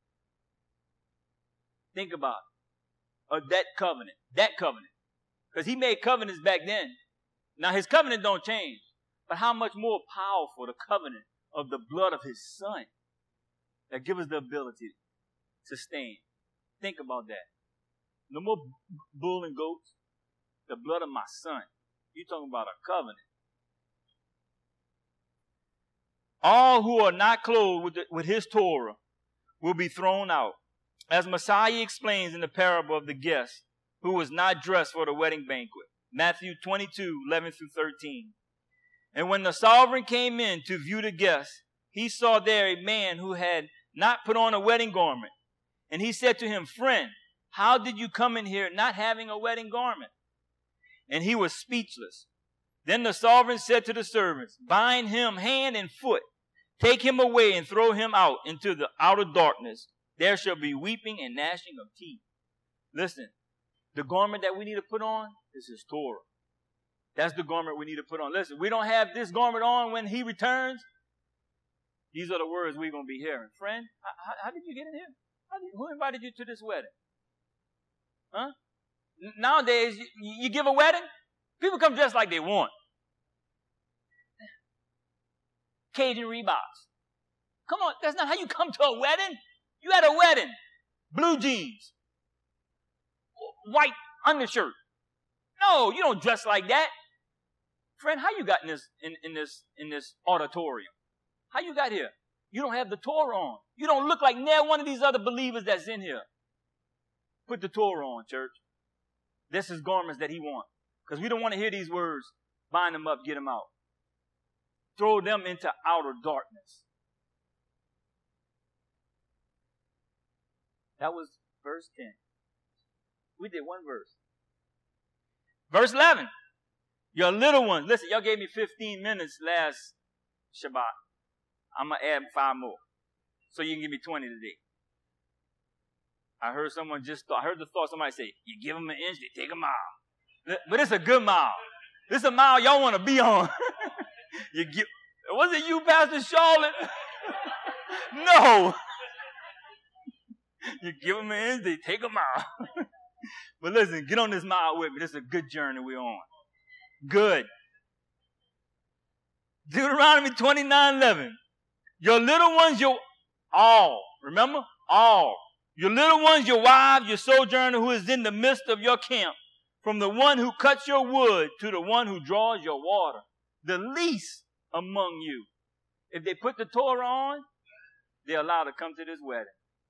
Think about it. Of that covenant. That covenant. Because he made covenants back then. Now his covenant don't change. But how much more powerful the covenant of the blood of his son that gives us the ability to stand. Think about that. No more bull and goats. The blood of my son. You're talking about a covenant. All who are not clothed with, the, with his Torah will be thrown out. As Messiah explains in the parable of the guest who was not dressed for the wedding banquet. Matthew twenty-two, eleven through thirteen. And when the sovereign came in to view the guests, he saw there a man who had not put on a wedding garment. And he said to him, "Friend, how did you come in here not having a wedding garment?" And he was speechless. Then the sovereign said to the servants, "Bind him hand and foot. Take him away and throw him out into the outer darkness. There shall be weeping and gnashing of teeth." Listen, the garment that we need to put on is his Torah. That's the garment we need to put on. Listen, we don't have this garment on when he returns. These are the words we're going to be hearing. "Friend, how, how did you get in here? How did, who invited you to this wedding?" Huh? N- nowadays, you, you give a wedding, people come dressed like they want. Cajun Reeboks. Come on, that's not how you come to a wedding. You had a wedding. Blue jeans. White undershirt. No, you don't dress like that. Friend, how you got in this in, in this in this auditorium? How you got here? You don't have the Torah on. You don't look like near one of these other believers that's in here. Put the Torah on, church. This is garments that he wants. Because we don't want to hear these words. Bind them up, get them out. Throw them into outer darkness. That was verse ten. We did one verse. Verse eleven. Your little ones. Listen, y'all gave me fifteen minutes last Shabbat. I'm going to add five more. So you can give me twenty today. I heard someone just thought, I heard the thought somebody say, you give them an inch, they take a mile. But it's a good mile. This is a mile y'all want to be on. You give, was it you, Pastor Charlotte? No. You give them an inch, they take a mile. But listen, get on this mile with me. This is a good journey we're on. Good. Deuteronomy twenty-nine eleven. Your little ones, your all. Remember? All. Your little ones, your wives, your sojourner who is in the midst of your camp, from the one who cuts your wood to the one who draws your water, the least among you. If they put the Torah on, they're allowed to come to this wedding.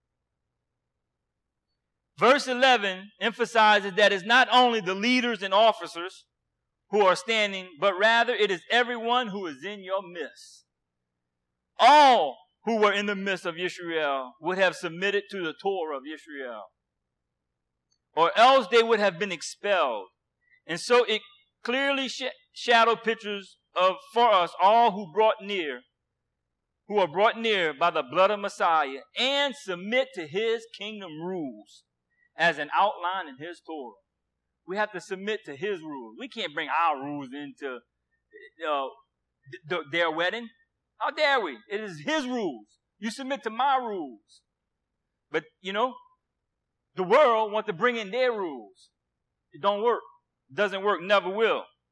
Verse eleven emphasizes that it's not only the leaders and officers who are standing, but rather it is everyone who is in your midst. All who were in the midst of Israel would have submitted to the Torah of Israel, or else they would have been expelled. And so it clearly sh- shadowed pictures of for us all who brought near, who are brought near by the blood of Messiah and submit to his kingdom rules as an outline in his Torah. We have to submit to his rules. We can't bring our rules into uh, th- their wedding. How dare we? It is his rules. You submit to my rules. But, you know, the world wants to bring in their rules. It don't work. It doesn't work. Never will.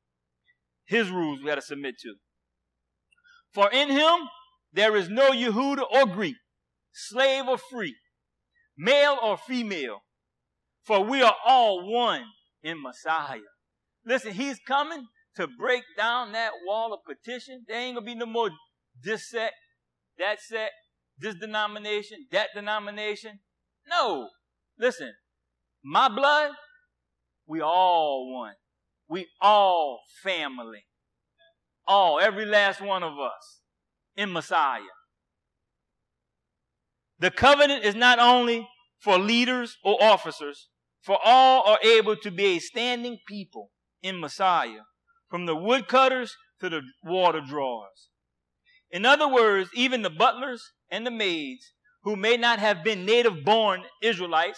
His rules we got to submit to. For in him there is no Yehuda or Greek, slave or free, male or female, for we are all one in Messiah. Listen, he's coming to break down that wall of petition. There ain't going to be no more this sect, that sect, this denomination, that denomination. No. Listen, my blood, we all one. We all family. All, every last one of us in Messiah. The covenant is not only for leaders or officers, for all are able to be a standing people in Messiah, from the woodcutters to the water drawers. In other words, even the butlers and the maids who may not have been native-born Israelites,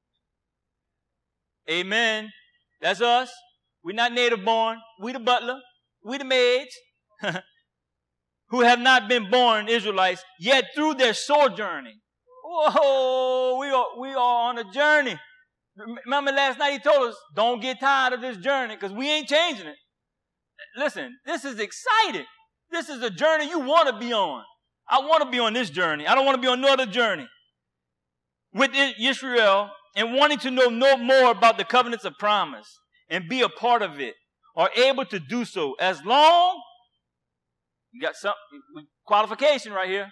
amen, that's us. We're not native-born. We the butler. We the maids. Who have not been born Israelites, yet through their sojourning. Whoa, we are, we are on a journey. Remember last night he told us, don't get tired of this journey because we ain't changing it. Listen, this is exciting. This is a journey you want to be on. I want to be on this journey. I don't want to be on no other journey. With Israel and wanting to know no more about the covenants of promise and be a part of it, are able to do so as long, you got some qualification right here,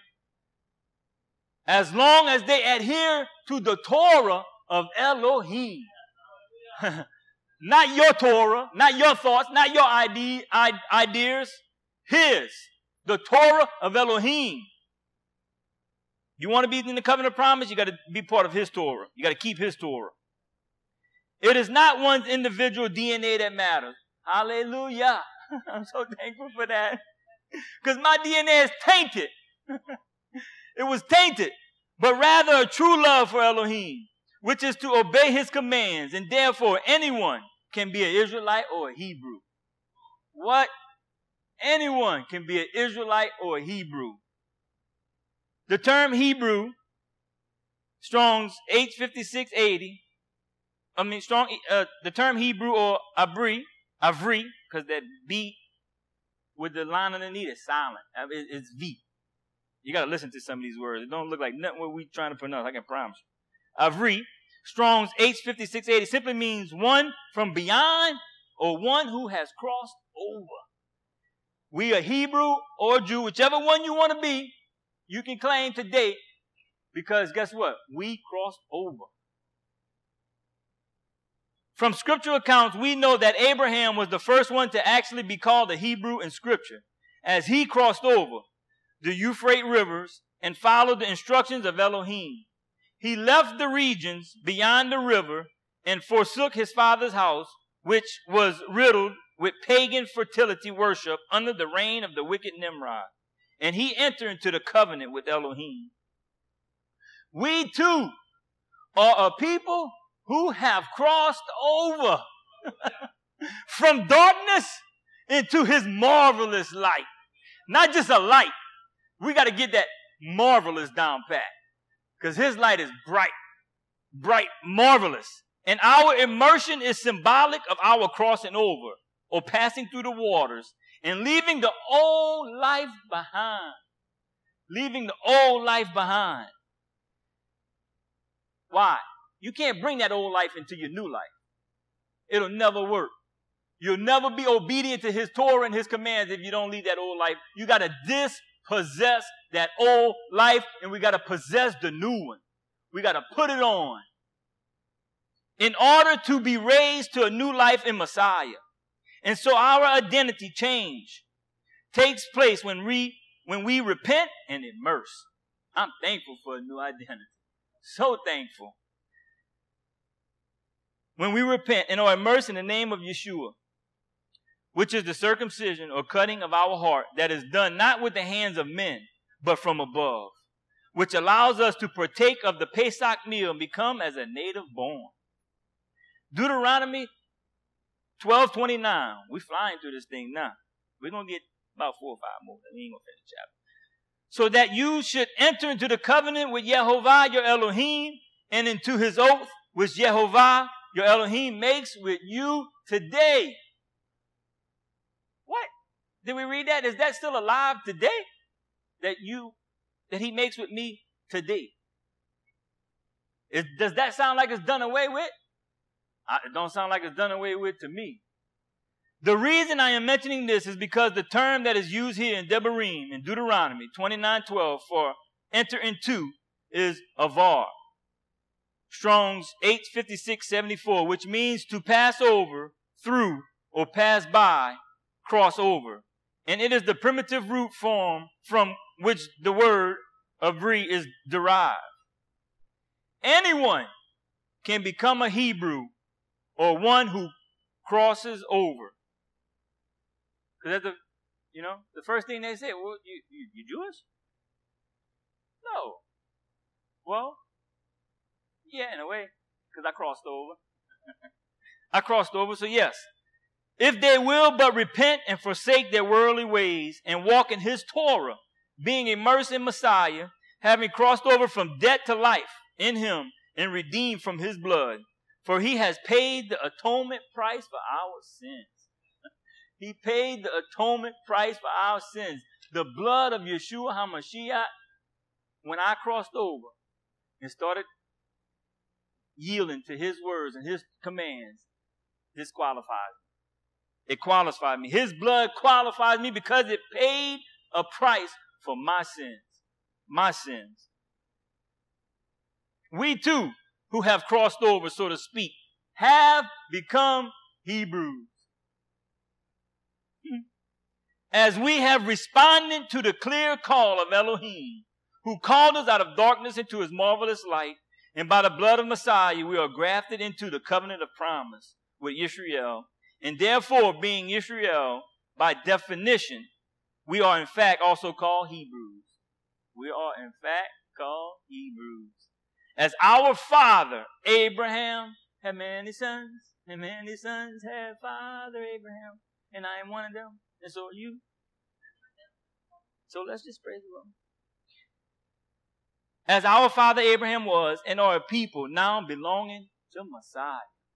as long as they adhere to the Torah of Elohim. Not your Torah, not your thoughts, not your ide- ideas, his, the Torah of Elohim. You want to be in the covenant of promise, you got to be part of his Torah. You got to keep his Torah. It is not one's individual D N A that matters. Hallelujah. I'm so thankful for that. Because my D N A is tainted. It was tainted. But rather a true love for Elohim, which is to obey his commands. And therefore anyone can be an Israelite or a Hebrew. What? Anyone can be an Israelite or a Hebrew. The term Hebrew, Strong's H fifty-six eighty, I mean, strong. Uh, the term Hebrew or Abri, Avri, because that B with the line underneath is silent. It, it's V. You got to listen to some of these words. It don't look like nothing what we trying to pronounce. I can promise you. Avri, Strong's H fifty-six eighty simply means one from beyond or one who has crossed over. We are Hebrew or Jew, whichever one you want to be, you can claim today, because guess what? We crossed over. From scriptural accounts, we know that Abraham was the first one to actually be called a Hebrew in scripture, as he crossed over the Euphrates rivers and followed the instructions of Elohim. He left the regions beyond the river and forsook his father's house, which was riddled with pagan fertility worship under the reign of the wicked Nimrod. And he entered into the covenant with Elohim. We too are a people who have crossed over from darkness into his marvelous light. Not just a light. We got to get that marvelous down pat, because his light is bright, bright, marvelous. And our immersion is symbolic of our crossing over or passing through the waters and leaving the old life behind. Leaving the old life behind. Why? You can't bring that old life into your new life. It'll never work. You'll never be obedient to his Torah and his commands if you don't leave that old life. You got to dispossess that old life, and we got to possess the new one. We got to put it on. In order to be raised to a new life in Messiah. And so our identity change takes place when we, when we repent and immerse. I'm thankful for a new identity. So thankful. When we repent and are immersed in the name of Yeshua, which is the circumcision or cutting of our heart that is done not with the hands of men, but from above, which allows us to partake of the Pesach meal and become as a native born. Deuteronomy twelve twenty-nine. We're flying through this thing now. We're going to get about four or five more. We ain't going to finish the chapter. So that you should enter into the covenant with Yehovah your Elohim and into his oath which Yehovah your Elohim makes with you today. What? Did we read that? Is that still alive today? That you, that he makes with me today? Is, does that sound like it's done away with? I, it don't sound like it's done away with to me. The reason I am mentioning this is because the term that is used here in Devarim, in Deuteronomy twenty-nine twelve, for enter into, is avar. Strong's H fifty-six seventy-four, which means to pass over, through, or pass by, cross over. And it is the primitive root form from which the word avri is derived. Anyone can become a Hebrew or one who crosses over. Because that's the, you know, the first thing they say, well, you, you, you Jewish? No. Well, yeah, in a way, because I crossed over. I crossed over, so yes. If they will but repent and forsake their worldly ways and walk in his Torah, being immersed in Messiah, having crossed over from death to life in him and redeemed from his blood, for he has paid the atonement price for our sins. He paid the atonement price for our sins. The blood of Yeshua HaMashiach, when I crossed over and started yielding to his words and his commands, disqualified me. It qualified me. His blood qualifies me because it paid a price for my sins. My sins. We too, who have crossed over, so to speak, have become Hebrews. As we have responded to the clear call of Elohim, who called us out of darkness into his marvelous light, and by the blood of Messiah, we are grafted into the covenant of promise with Yisrael. And therefore, being Yisrael, by definition, we are in fact also called Hebrews. We are in fact called Hebrews. As our father, Abraham, had many sons, and many sons had father Abraham, and I am one of them, and so are you. So let's just praise the Lord. As our father Abraham was, and are a people now belonging to Messiah.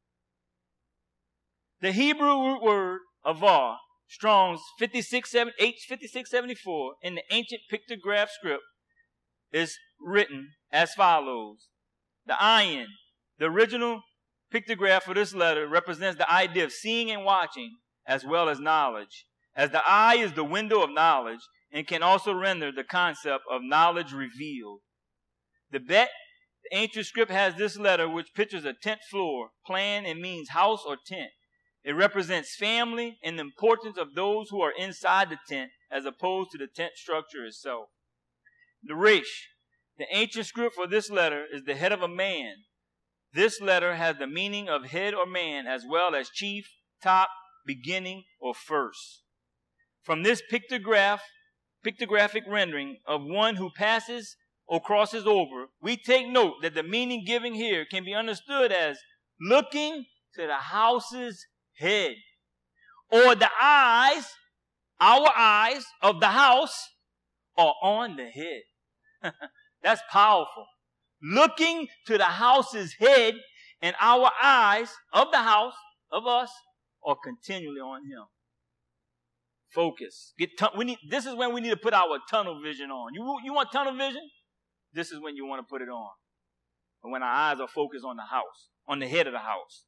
The Hebrew root word avar, Strong's fifty-six, H fifty-six seventy-four, in the ancient pictograph script is written as follows. The ayin, the original pictograph for this letter, represents the idea of seeing and watching as well as knowledge, as the eye is the window of knowledge and can also render the concept of knowledge revealed. The bet, the ancient script, has this letter which pictures a tent floor, plan, and means house or tent. It represents family and the importance of those who are inside the tent as opposed to the tent structure itself. The resh, the ancient script for this letter, is the head of a man. This letter has the meaning of head or man as well as chief, top, beginning, or first. From this pictograph, pictographic rendering of one who passes or crosses over, we take note that the meaning given here can be understood as looking to the house's head, or the eyes, our eyes of the house are on the head. That's powerful. Looking to the house's head, and our eyes of the house, of us, are continually on him. Focus. Get tu- we need, this is when we need to put our tunnel vision on. You, you want tunnel vision? This is when you want to put it on. And when our eyes are focused on the house, on the head of the house.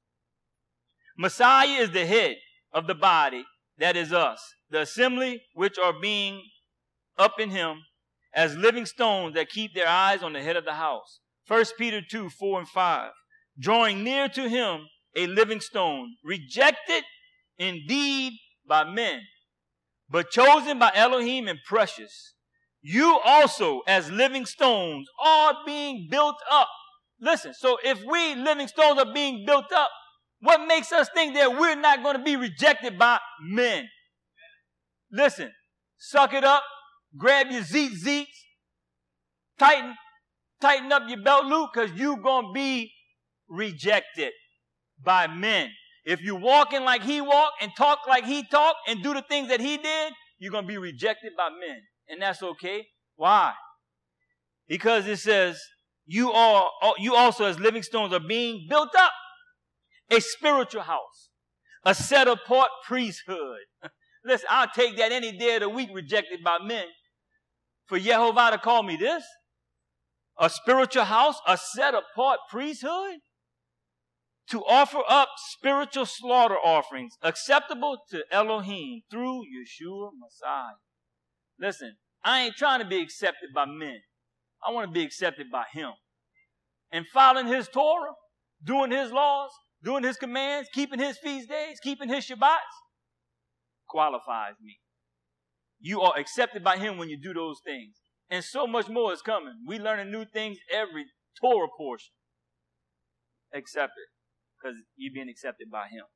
Messiah is the head of the body, that is us, the assembly which are being up in him as living stones that keep their eyes on the head of the house. First Peter two, four and five. Drawing near to him a living stone, rejected indeed by men, but chosen by Elohim and precious. You also, as living stones, are being built up. Listen, so if we living stones are being built up, what makes us think that we're not going to be rejected by men? Listen, suck it up, grab your zeet zeets, tighten, tighten up your belt loop, because you're going to be rejected by men. If you're walking like he walked and talk like he talked and do the things that he did, you're going to be rejected by men. And that's okay. Why? Because it says, you are, you also as living stones are being built up. A spiritual house, a set apart priesthood, Listen, I'll take that any day of the week rejected by men. For Yehovah to call me this, a spiritual house, a set-apart priesthood, to offer up spiritual slaughter offerings acceptable to Elohim through Yeshua Messiah. Listen, I ain't trying to be accepted by men. I want to be accepted by him. And following his Torah, doing his laws, doing his commands, keeping his feast days, keeping his Shabbats, qualifies me. You are accepted by him when you do those things. And so much more is coming. We learning new things every Torah portion. Accept it. Because you're being accepted by him.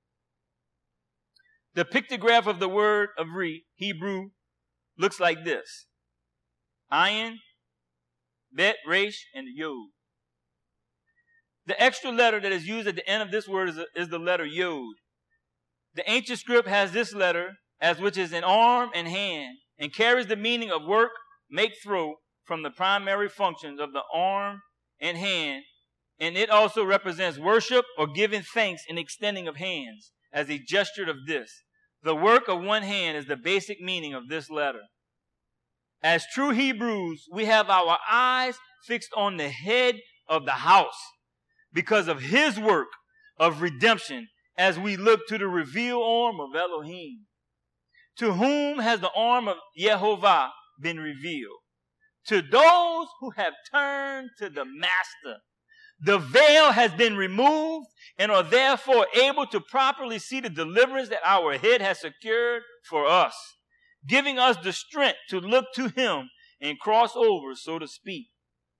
The pictograph of the word of Re, Hebrew, looks like this. Ayin, Bet, Resh, and Yod. The extra letter that is used at the end of this word is, a, is the letter Yod. The ancient script has this letter, as which is an arm and hand, and carries the meaning of work, make, throw, from the primary functions of the arm and hand, and it also represents worship or giving thanks and extending of hands as a gesture of this. The work of one hand is the basic meaning of this letter. As true Hebrews, we have our eyes fixed on the head of the house because of his work of redemption as we look to the revealed arm of Elohim. To whom has the arm of Yehovah been revealed? To those who have turned to the Master. The veil has been removed and are therefore able to properly see the deliverance that our head has secured for us, giving us the strength to look to him and cross over, so to speak.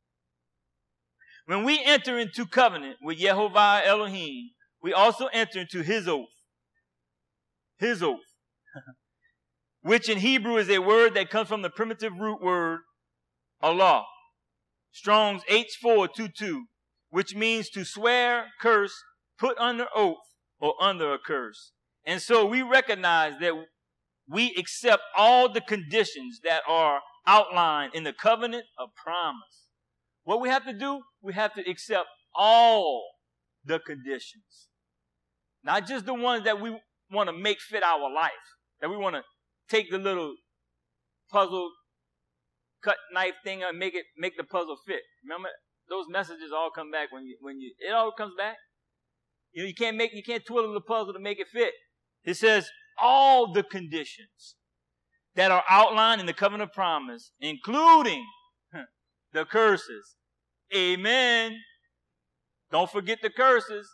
When we enter into covenant with Yehovah Elohim, we also enter into his oath. His oath. Which in Hebrew is a word that comes from the primitive root word Allah. Strong's H four twenty-two. Which means to swear, curse, put under oath, or under a curse. And so we recognize that we accept all the conditions that are outlined in the covenant of promise. What we have to do, we have to accept all the conditions. Not just the ones that we want to make fit our life, that we want to take the little puzzle cut knife thing and make it make the puzzle fit. Remember? Those messages all come back when you, when you, it all comes back. You know, you can't make, you can't twiddle the puzzle to make it fit. It says all the conditions that are outlined in the covenant of promise, including the curses. Amen. Don't forget the curses.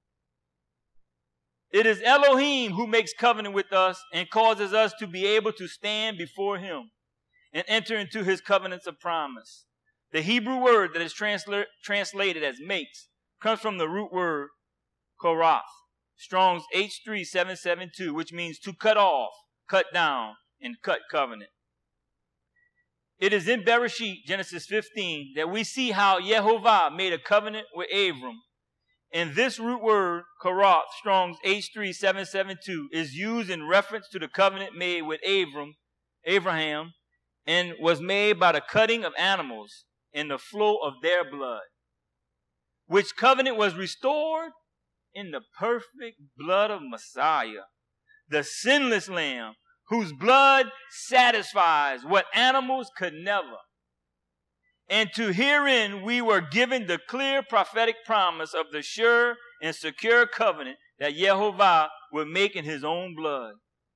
It is Elohim who makes covenant with us and causes us to be able to stand before him and enter into his covenants of promise. The Hebrew word that is transla- translated as makes comes from the root word korath, Strong's H three seven seven two, which means to cut off, cut down, and cut covenant. It is in Bereshit, Genesis fifteen, that we see how Yehovah made a covenant with Abram. And this root word, korath, Strong's H three seven seven two, is used in reference to the covenant made with Abram, Abraham, and was made by the cutting of animals in the flow of their blood, which covenant was restored in the perfect blood of Messiah, the sinless lamb, whose blood satisfies what animals could never. And to herein we were given the clear prophetic promise of the sure and secure covenant that Yehovah would make in his own blood.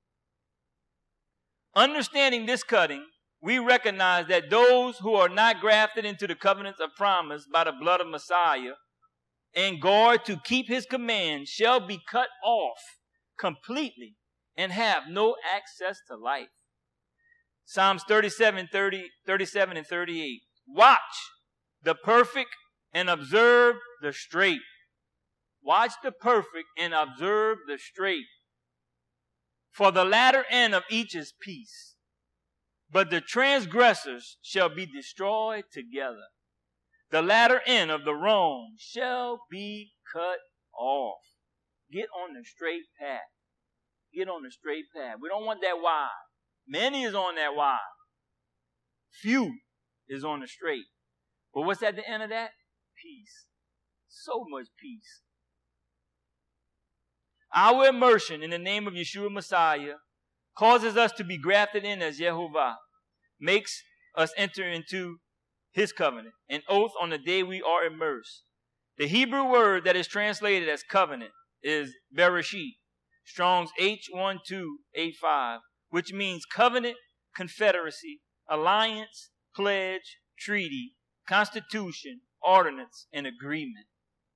Understanding this cutting, we recognize that those who are not grafted into the covenants of promise by the blood of Messiah and guard to keep his commands shall be cut off completely and have no access to life. Psalms thirty-seven, thirty, thirty-seven and thirty-eight. Watch the perfect and observe the straight. Watch the perfect and observe the straight. For the latter end of each is peace. But the transgressors shall be destroyed together. The latter end of the wrong shall be cut off. Get on the straight path. Get on the straight path. We don't want that wide. Many is on that wide. Few is on the straight. But what's at the end of that? Peace. So much peace. Our immersion in the name of Yeshua Messiah causes us to be grafted in as Yehovah, makes us enter into his covenant, an oath on the day we are immersed. The Hebrew word that is translated as covenant is Bereshit, Strong's H one two eight five, which means covenant, confederacy, alliance, pledge, treaty, constitution, ordinance, and agreement.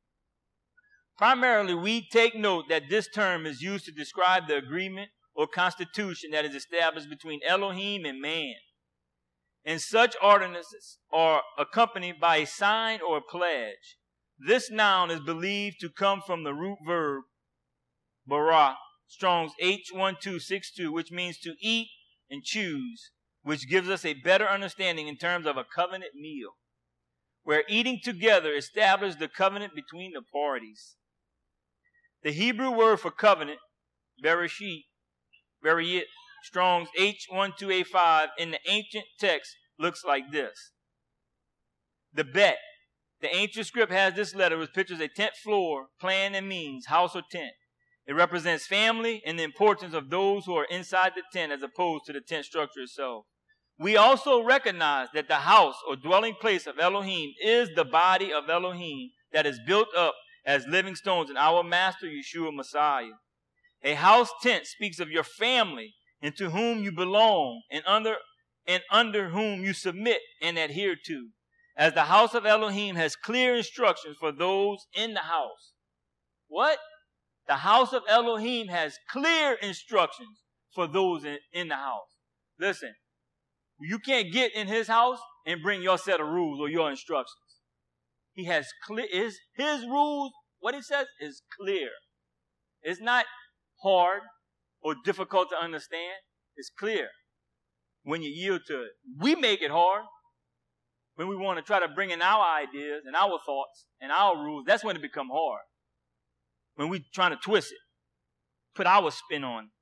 Primarily, we take note that this term is used to describe the agreement or constitution that is established between Elohim and man. And such ordinances are accompanied by a sign or a pledge. This noun is believed to come from the root verb bara, Strong's H one two six two, which means to eat and choose, which gives us a better understanding in terms of a covenant meal, where eating together established the covenant between the parties. The Hebrew word for covenant, Bereshit, Bereshit, Strong's H one two eight five, in the ancient text looks like this. The bet. The ancient script has this letter which pictures a tent floor, plan, and means house or tent. It represents family and the importance of those who are inside the tent as opposed to the tent structure itself. We also recognize that the house or dwelling place of Elohim is the body of Elohim that is built up as living stones in our Master Yeshua Messiah. A house tent speaks of your family and to whom you belong and under and under whom you submit and adhere to, as the house of Elohim has clear instructions for those in the house. What? The house of Elohim has clear instructions for those in, in the house. Listen, you can't get in his house and bring your set of rules or your instructions. He has clear, his, his rules, what he says is clear. It's not hard or difficult to understand. It's clear when you yield to it. We make it hard. When we want to try to bring in our ideas and our thoughts and our rules, that's when it becomes hard. When we're trying to twist it, put our spin on it.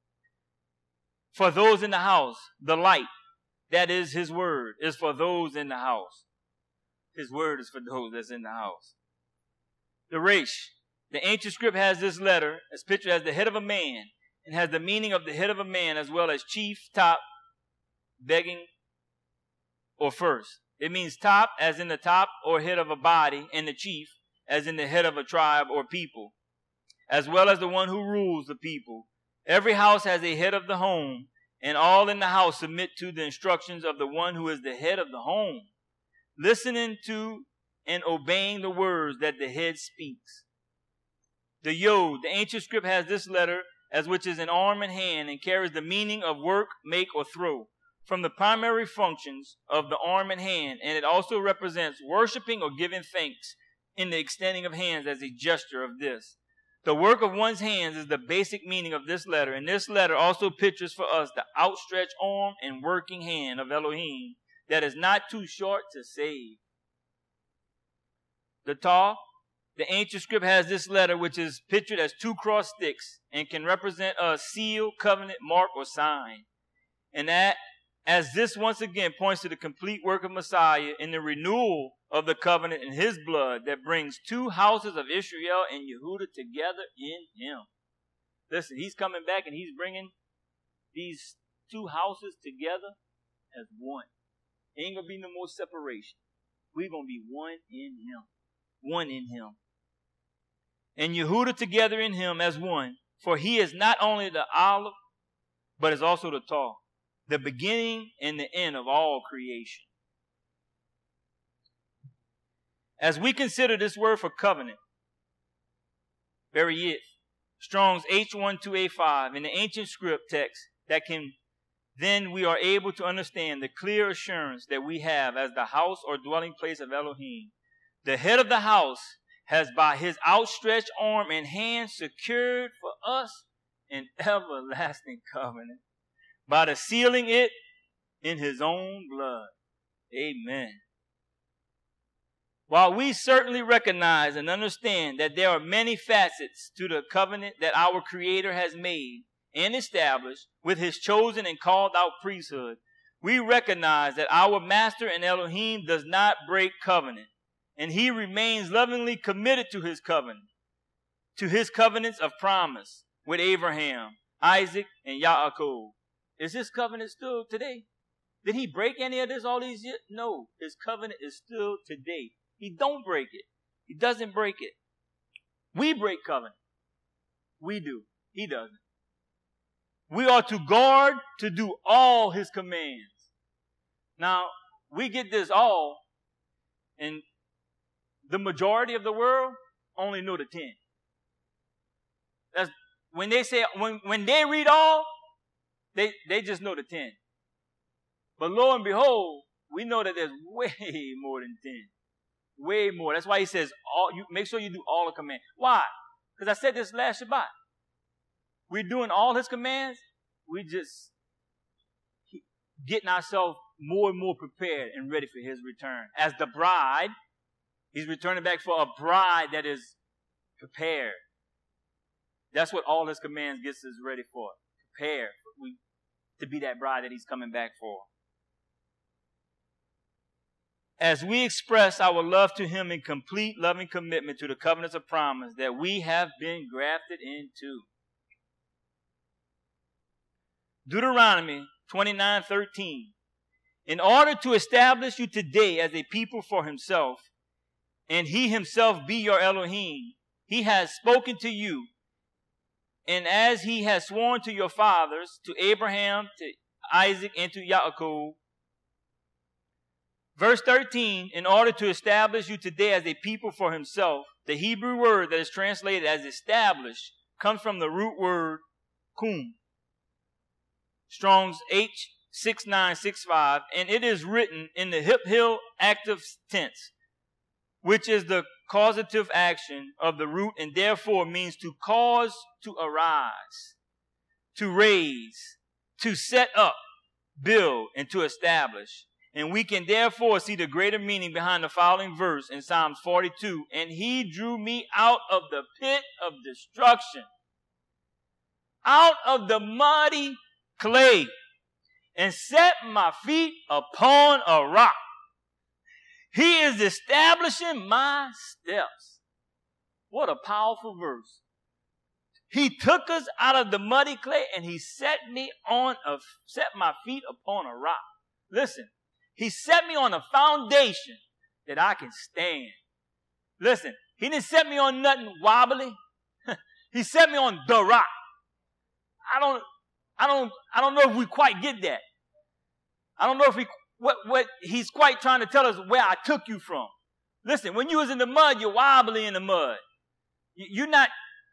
For those in the house, the light, that is his word, is for those in the house. His word is for those that's in the house. The Resh, the ancient script has this letter as pictured as the head of a man and has the meaning of the head of a man as well as chief, top, begging, or first. It means top as in the top or head of a body, and the chief as in the head of a tribe or people, as well as the one who rules the people. Every house has a head of the home, and all in the house submit to the instructions of the one who is the head of the home, listening to and obeying the words that the head speaks. The Yod, the ancient script has this letter as which is an arm and hand and carries the meaning of work, make, or throw from the primary functions of the arm and hand, and it also represents worshiping or giving thanks in the extending of hands as a gesture of this. The work of one's hands is the basic meaning of this letter, and this letter also pictures for us the outstretched arm and working hand of Elohim that is not too short to save. The Tah, the ancient script has this letter which is pictured as two cross sticks and can represent a seal, covenant, mark, or sign. And that, as this once again points to the complete work of Messiah in the renewal of the covenant in his blood that brings two houses of Israel and Yehudah together in him. Listen, he's coming back and he's bringing these two houses together as one. Ain't going to be no more separation. We're going to be one in him. One in him. And Yehudah together in him as one. For he is not only the Aleph, but is also the Tah, the beginning and the end of all creation. As we consider this word for covenant, Bereshit, Strong's H one two eight five, in the ancient script text, that can then we are able to understand the clear assurance that we have as the house or dwelling place of Elohim. The head of the house has by his outstretched arm and hand secured for us an everlasting covenant by the sealing it in his own blood. Amen. While we certainly recognize and understand that there are many facets to the covenant that our Creator has made and established with his chosen and called out priesthood, we recognize that our Master and Elohim does not break covenant, and he remains lovingly committed to his covenant, to his covenants of promise with Abraham, Isaac, and Yaakov. Is his covenant still today? Did he break any of this all these years? No, his covenant is still today. He don't break it. He doesn't break it. We break covenant. We do. He doesn't. We are to guard to do all his commands. Now, we get this all, and the majority of the world only know the ten. That's when they say, when, when they read all, they, they just know the ten. But lo and behold, we know that there's way more than ten. Way more. That's why he says, all you make sure you do all the commands. Why? Because I said this last Shabbat. We're doing all his commands. We just getting ourselves more and more prepared and ready for his return. As the bride, he's returning back for a bride that is prepared. That's what all his commands gets us ready for. Prepare we, to be that bride that he's coming back for. As we express our love to him in complete loving commitment to the covenants of promise that we have been grafted into. Deuteronomy twenty-nine thirteen. In order to establish you today as a people for himself, and he himself be your Elohim, he has spoken to you, and as he has sworn to your fathers, to Abraham, to Isaac, and to Yaakov. Verse thirteen, in order to establish you today as a people for himself, the Hebrew word that is translated as establish comes from the root word kum. Strong's H six nine six five, and it is written in the hip hill active tense, which is the causative action of the root and therefore means to cause to arise, to raise, to set up, build, and to establish. And we can therefore see the greater meaning behind the following verse in Psalms forty-two. And he drew me out of the pit of destruction, out of the muddy clay, and set my feet upon a rock. He is establishing my steps. What a powerful verse. He took us out of the muddy clay and he set me on a, set my feet upon a rock. Listen, he set me on a foundation that I can stand. Listen, he didn't set me on nothing wobbly. He set me on the rock. I don't, I don't, I don't know if we quite get that. I don't know if we, what, what he's quite trying to tell us where I took you from. Listen, when you was in the mud, you're wobbly in the mud. You're not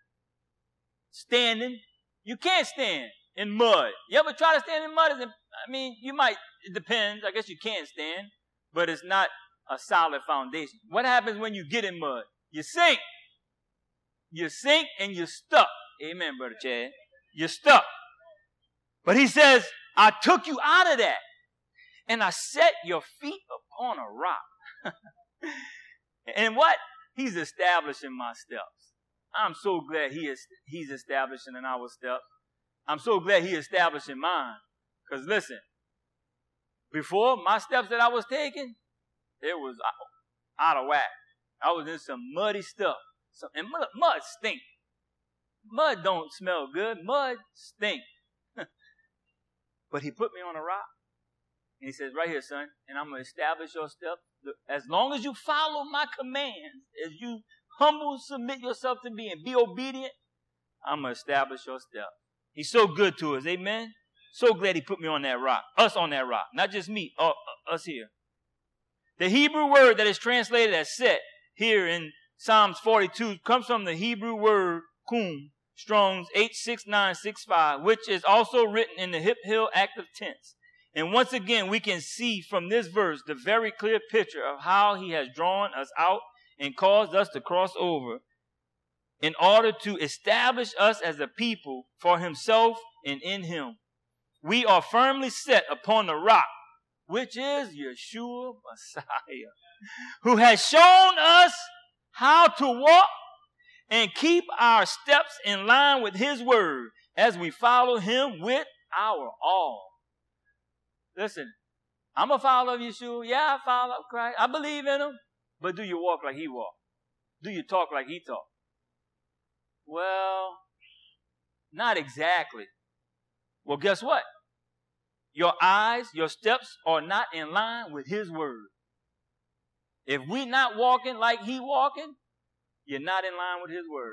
standing. You can't stand in mud. You ever try to stand in mud? I mean, you might, it depends. I guess you can stand, but it's not a solid foundation. What happens when you get in mud? You sink. You sink and you're stuck. Amen, Brother Chad. You're stuck. But he says, I took you out of that and I set your feet upon a rock. And what? He's establishing my steps. I'm so glad he is, he's establishing in our steps. I'm so glad he's establishing mine. Because listen, before my steps that I was taking, it was out of whack. I was in some muddy stuff. Some, and mud, mud stink. Mud don't smell good. Mud stink. But he put me on a rock. And he says, right here, son, and I'm going to establish your steps. As long as you follow my commands, as you humble, submit yourself to me and be obedient, I'm going to establish your steps. He's so good to us. Amen. So glad he put me on that rock. Us on that rock. Not just me. Uh, uh, us here. The Hebrew word that is translated as set here in Psalms forty-two comes from the Hebrew word kum, Strong's H six nine six five, which is also written in the hip hill active tense. And once again, we can see from this verse the very clear picture of how he has drawn us out and caused us to cross over in order to establish us as a people for himself and in him. We are firmly set upon the rock, which is Yeshua Messiah, who has shown us how to walk and keep our steps in line with his word as we follow him with our all. Listen, I'm a follower of Yeshua. Yeah, I follow Christ. I believe in him. But do you walk like he walked? Do you talk like he talked? Well, not exactly. Well, guess what? Your eyes, your steps are not in line with his word. If we're not walking like he walking, you're not in line with his word.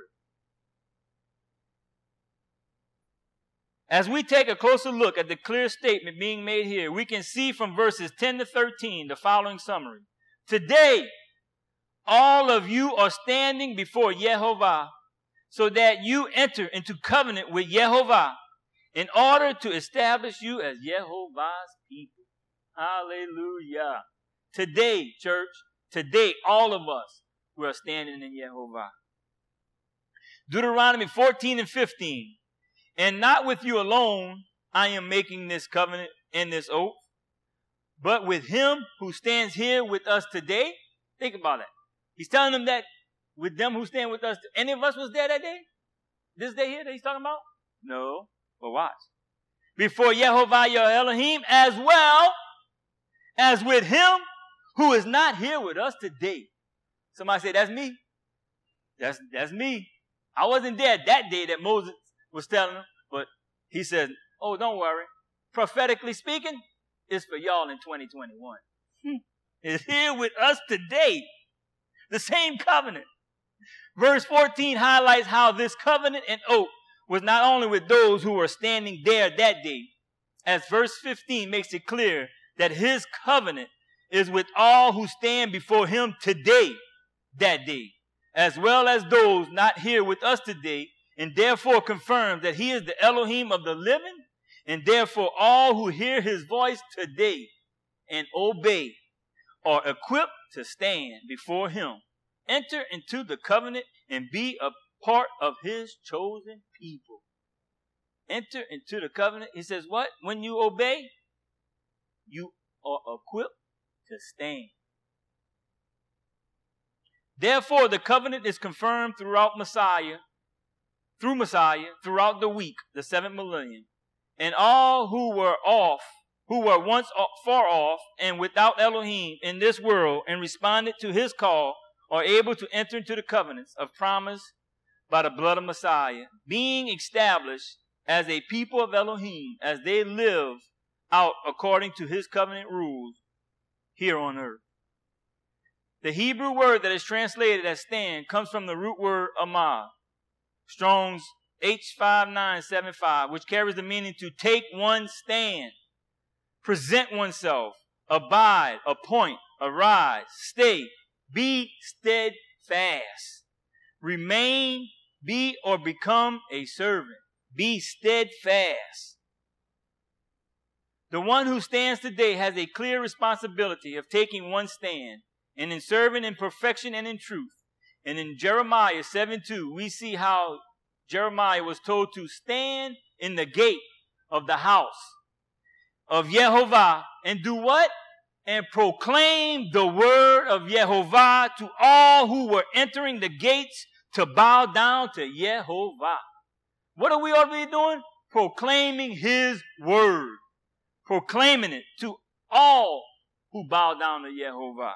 As we take a closer look at the clear statement being made here, we can see from verses ten to thirteen the following summary. Today, all of you are standing before Yehovah, so that you enter into covenant with Yehovah in order to establish you as Yehovah's people. Hallelujah. Today, church, today, all of us, we are standing in Yehovah. Deuteronomy fourteen and fifteen. And not with you alone, I am making this covenant and this oath, but with him who stands here with us today. Think about it. He's telling them that with them who stand with us. Any of us was there that day? This day here that he's talking about? No. But watch. Before Yehovah your Elohim, as well as with him who is not here with us today. Somebody say, that's me. That's, that's me. I wasn't there that day that Moses was telling them, but he said, oh, don't worry. Prophetically speaking, it's for y'all in twenty twenty-one. It's here with us today. The same covenant. Verse fourteen highlights how this covenant and oath was not only with those who were standing there that day, as verse fifteen makes it clear that his covenant is with all who stand before him today, that day, as well as those not here with us today, and therefore confirms that he is the Elohim of the living, and therefore all who hear his voice today and obey are equipped to stand before him, enter into the covenant, and be a part of his chosen people. Enter into the covenant. He says what? When you obey, you are equipped to stand. Therefore, the covenant is confirmed throughout Messiah, through Messiah, throughout the week, the seventh millennium. And all who were off, who were once far off and without Elohim in this world and responded to his call are able to enter into the covenants of promise by the blood of Messiah, being established as a people of Elohim as they live out according to his covenant rules here on earth. The Hebrew word that is translated as stand comes from the root word amah, Strong's H five nine seven five, which carries the meaning to take one stand, present oneself, abide, appoint, arise, stay, be steadfast, remain, be or become a servant. Be steadfast. The one who stands today has a clear responsibility of taking one stand and in serving in perfection and in truth. And in Jeremiah seven two, we see how Jeremiah was told to stand in the gate of the house of Yehovah and do what? And proclaim the word of Yehovah to all who were entering the gates to bow down to Yehovah. What are we already doing? Proclaiming his word. Proclaiming it to all who bow down to Yehovah.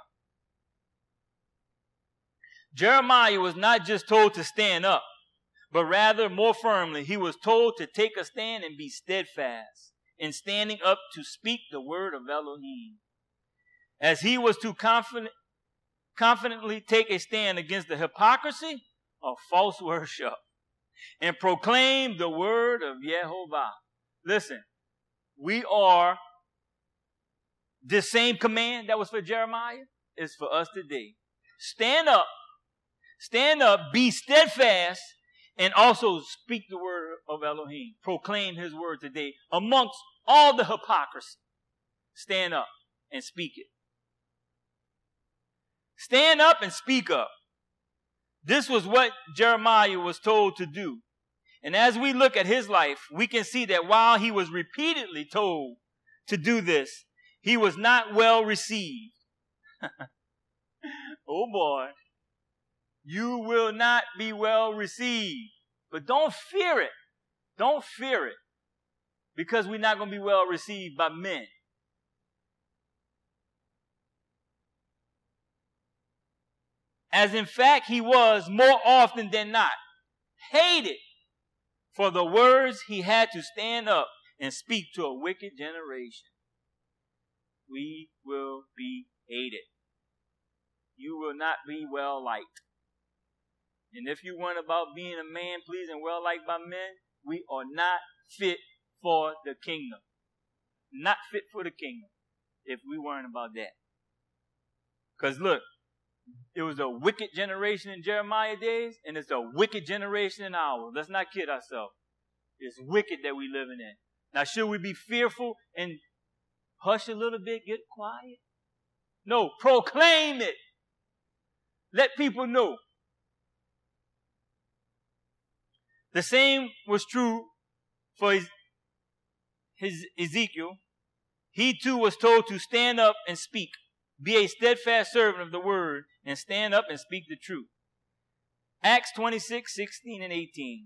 Jeremiah was not just told to stand up, but rather more firmly, he was told to take a stand and be steadfast in standing up to speak the word of Elohim. As he was to confident, confidently take a stand against the hypocrisy of false worship and proclaim the word of Yehovah. Listen, we are, this same command that was for Jeremiah is for us today. Stand up, stand up, be steadfast, and also speak the word of Elohim. Proclaim his word today amongst all the hypocrisy. Stand up and speak it. Stand up and speak up. This was what Jeremiah was told to do. And as we look at his life, we can see that while he was repeatedly told to do this, he was not well received. Oh boy. You will not be well received. But don't fear it. Don't fear it. Because we're not going to be well received by men. As in fact, he was more often than not hated for the words he had to stand up and speak to a wicked generation. We will be hated. You will not be well liked. And if you want about being a man pleased and well liked by men, we are not fit for the kingdom. Not fit for the kingdom if we weren't about that. Because look, it was a wicked generation in Jeremiah's days, and it's a wicked generation in ours. Let's not kid ourselves. It's wicked that we're living in. Now, should we be fearful and hush a little bit, get quiet? No, proclaim it. Let people know. The same was true for his, his Ezekiel. He too was told to stand up and speak. Be a steadfast servant of the word and stand up and speak the truth. Acts twenty-six, sixteen and eighteen.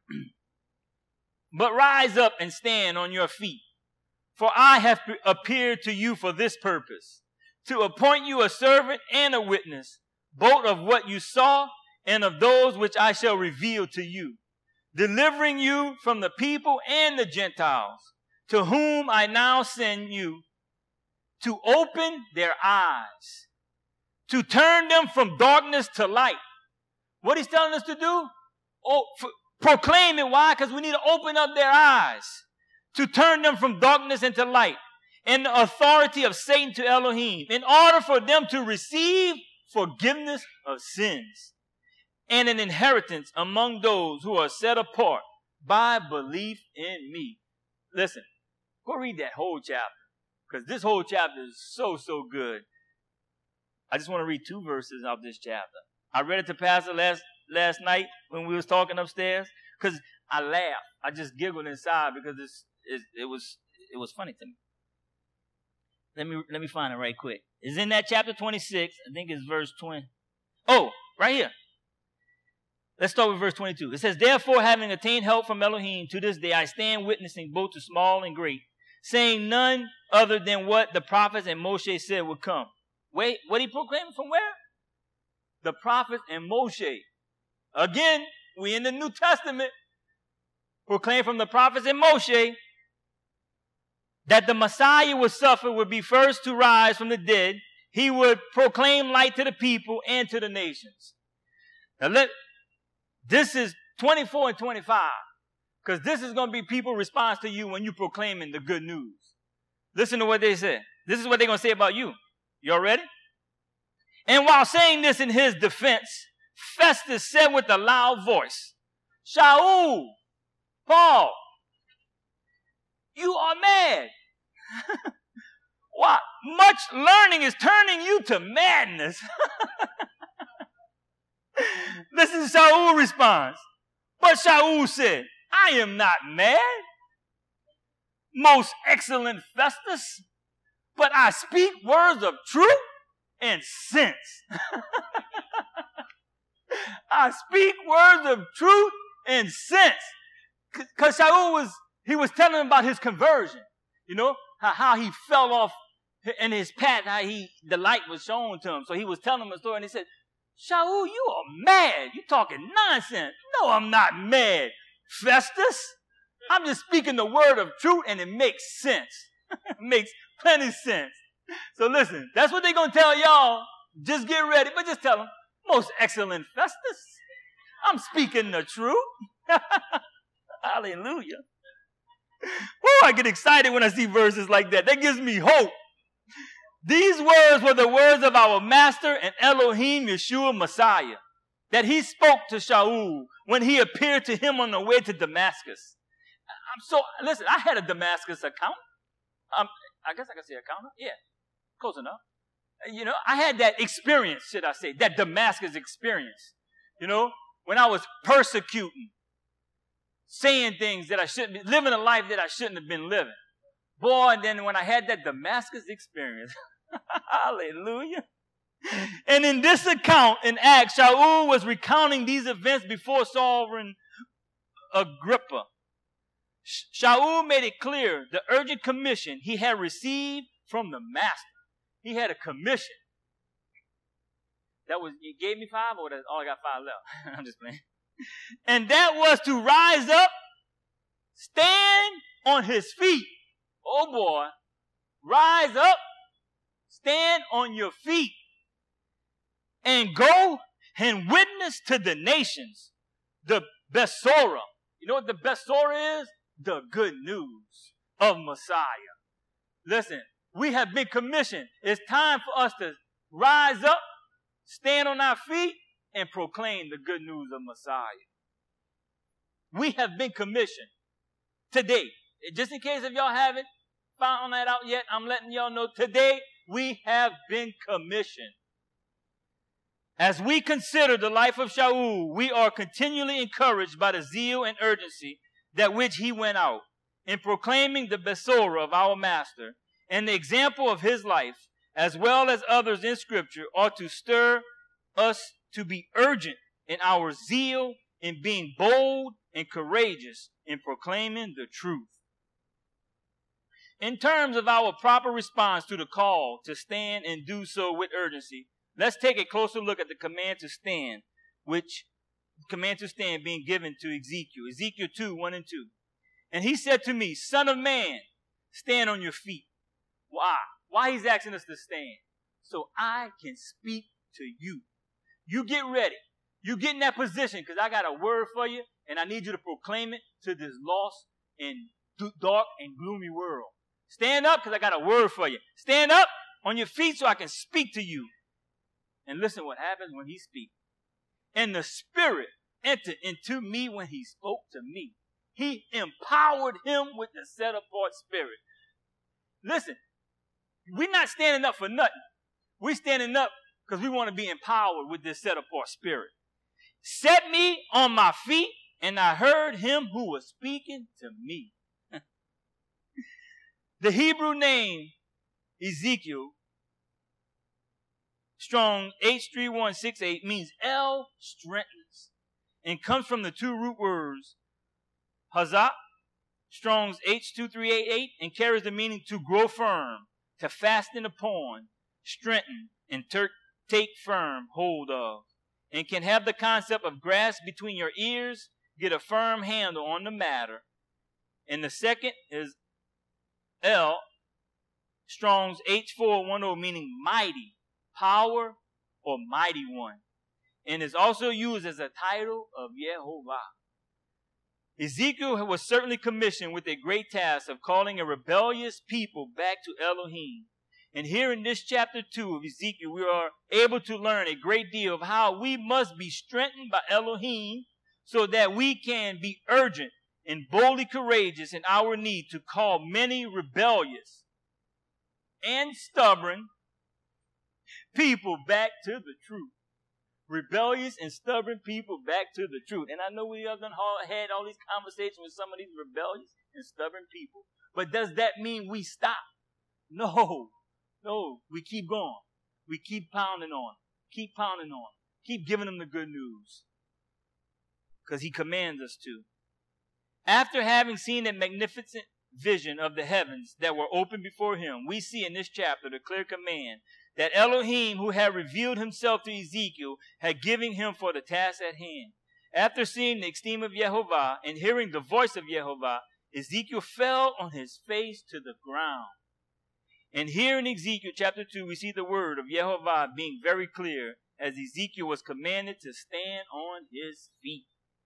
But rise up and stand on your feet, for I have appeared to you for this purpose, to appoint you a servant and a witness, both of what you saw and of those which I shall reveal to you, delivering you from the people and the Gentiles, to whom I now send you, to open their eyes, to turn them from darkness to light. What he's telling us to do? Oh, for, proclaim it. Why? Because we need to open up their eyes, to turn them from darkness into light, and the authority of Satan to Elohim, in order for them to receive forgiveness of sins and an inheritance among those who are set apart by belief in me. Listen, go read that whole chapter, because this whole chapter is so, so good. I just want to read two verses of this chapter. I read it to Pastor last last night when we was talking upstairs, because I laughed. I just giggled inside because it's, it, it was it was funny to me. Let me let me find it right quick. It's in that chapter twenty-six. I think it's verse twenty. Oh, right here. Let's start with verse twenty-two. It says, therefore, having attained help from Elohim, to this day I stand witnessing both to small and great, saying none other than what the prophets and Moshe said would come. Wait, what he proclaimed from where? The prophets and Moshe. Again, we in the New Testament, proclaimed from the prophets and Moshe that the Messiah would suffer, would be first to rise from the dead. He would proclaim light to the people and to the nations. Now, let, this is twenty-four and twenty-five, because this is going to be people's response to you when you proclaiming the good news. Listen to what they say. This is what they're going to say about you. Y'all ready? And while saying this in his defense, Festus said with a loud voice, Shaul, Paul, you are mad. Why? Much learning is turning you to madness. Listen to Shaul's response. But Shaul said, I am not mad, most excellent Festus, but I speak words of truth and sense. I speak words of truth and sense. Because Shaul was, he was telling him about his conversion. You know, how, how he fell off in his path, how he, the light was shown to him. So he was telling him a story, and he said, Shaul, you are mad. You talking nonsense. No, I'm not mad, Festus. I'm just speaking the word of truth, and it makes sense. It makes plenty sense. So listen, that's what they're going to tell y'all. Just get ready, but just tell them, most excellent Festus, I'm speaking the truth. Hallelujah. Woo, I get excited when I see verses like that. That gives me hope. These words were the words of our master and Elohim Yeshua Messiah that he spoke to Shaul when he appeared to him on the way to Damascus. I'm so, listen, I had a Damascus account. Um, I guess I can say account. Yeah, close enough. You know, I had that experience, should I say, that Damascus experience. You know, when I was persecuting, saying things that I shouldn't be, living a life that I shouldn't have been living. Boy, and then when I had that Damascus experience, hallelujah. And in this account in Acts, Shaul was recounting these events before Sovereign Agrippa. Shaul made it clear the urgent commission he had received from the master. He had a commission. That was, you gave me five, or that's all I got five left? I'm just playing. And that was to rise up, stand on his feet. Oh boy. Rise up, stand on your feet, and go and witness to the nations the Besorah. You know what the Besorah is? The good news of Messiah. Listen, we have been commissioned. It's time for us to rise up, stand on our feet, and proclaim the good news of Messiah. We have been commissioned today. Just in case if y'all haven't found that out yet, I'm letting y'all know today we have been commissioned. As we consider the life of Shaul, we are continually encouraged by the zeal and urgency that which he went out in proclaiming the Besorah of our Master, and the example of his life, as well as others in Scripture, ought to stir us to be urgent in our zeal in being bold and courageous in proclaiming the truth. In terms of our proper response to the call to stand and do so with urgency, let's take a closer look at the command to stand, which command to stand being given to Ezekiel. Ezekiel two, one and two. And he said to me, Son of man, stand on your feet. Why? Why he's asking us to stand? So I can speak to you. You get ready. You get in that position because I got a word for you and I need you to proclaim it to this lost and dark and gloomy world. Stand up because I got a word for you. Stand up on your feet so I can speak to you. And listen what happens when he speaks. And the Spirit entered into me when he spoke to me. He empowered him with the set-apart spirit. Listen, we're not standing up for nothing. We're standing up because we want to be empowered with this set-apart spirit. Set me on my feet, and I heard him who was speaking to me. The Hebrew name Ezekiel, Strong H three one six eight, means El strengthens, and comes from the two root words Hazak, Strong's H two three eight eight, and carries the meaning to grow firm, to fasten upon, strengthen, and ter- take firm hold of, and can have the concept of grasp between your ears, get a firm handle on the matter. And the second is El, Strong's H four one zero, meaning mighty, power, or mighty one, and is also used as a title of Yehovah. Ezekiel was certainly commissioned with a great task of calling a rebellious people back to Elohim. And here in this chapter two of Ezekiel, we are able to learn a great deal of how we must be strengthened by Elohim so that we can be urgent and boldly courageous in our need to call many rebellious and stubborn people back to the truth. Rebellious and stubborn people back to the truth. And I know we have done had all these conversations with some of these rebellious and stubborn people. But does that mean we stop? No. No. We keep going. We keep pounding on. Keep pounding on. Keep giving them the good news. Because he commands us to. After having seen a magnificent vision of the heavens that were open before him, we see in this chapter the clear command that Elohim, who had revealed himself to Ezekiel, had given him for the task at hand. After seeing the extreme of Yehovah and hearing the voice of Yehovah, Ezekiel fell on his face to the ground. And here in Ezekiel chapter two, we see the word of Yehovah being very clear as Ezekiel was commanded to stand on his feet.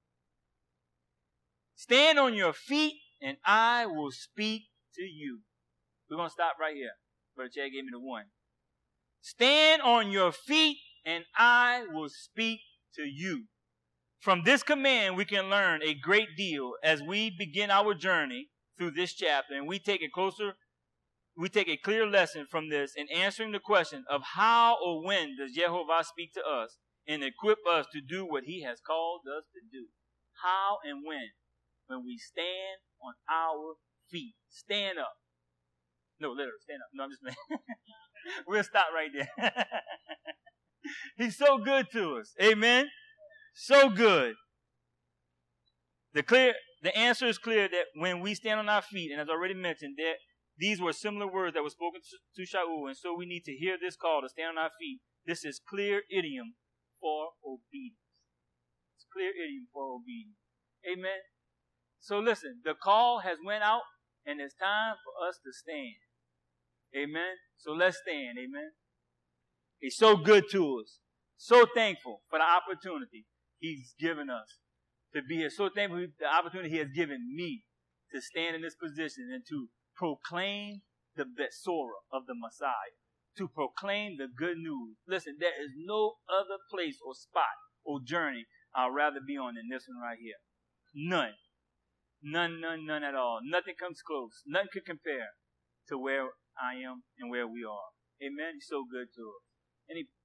Stand on your feet and I will speak to you. We're going to stop right here. Brother Chad gave me the one. Stand on your feet and I will speak to you. From this command, we can learn a great deal as we begin our journey through this chapter, and we take a closer, we take a clear lesson from this in answering the question of how or when does Yehovah speak to us and equip us to do what he has called us to do. How and when? When we stand on our feet. Stand up. No, literally, stand up. No, I'm just saying. We'll stop right there. He's so good to us. Amen. So good. The clear, the answer is clear that when we stand on our feet, and as I already mentioned, that these were similar words that were spoken to, to Shaul, and so we need to hear this call to stand on our feet. This is clear idiom for obedience. It's clear idiom for obedience. Amen. So listen, the call has went out, and it's time for us to stand. Amen. So let's stand. Amen. He's so good to us. So thankful for the opportunity he's given us to be here. So thankful for the opportunity he has given me to stand in this position and to proclaim the Besorah of the Messiah. To proclaim the good news. Listen, there is no other place or spot or journey I'd rather be on than this one right here. None. None, none, none at all. Nothing comes close. Nothing can compare to where I am and where we are. Amen. You're so good to us. Any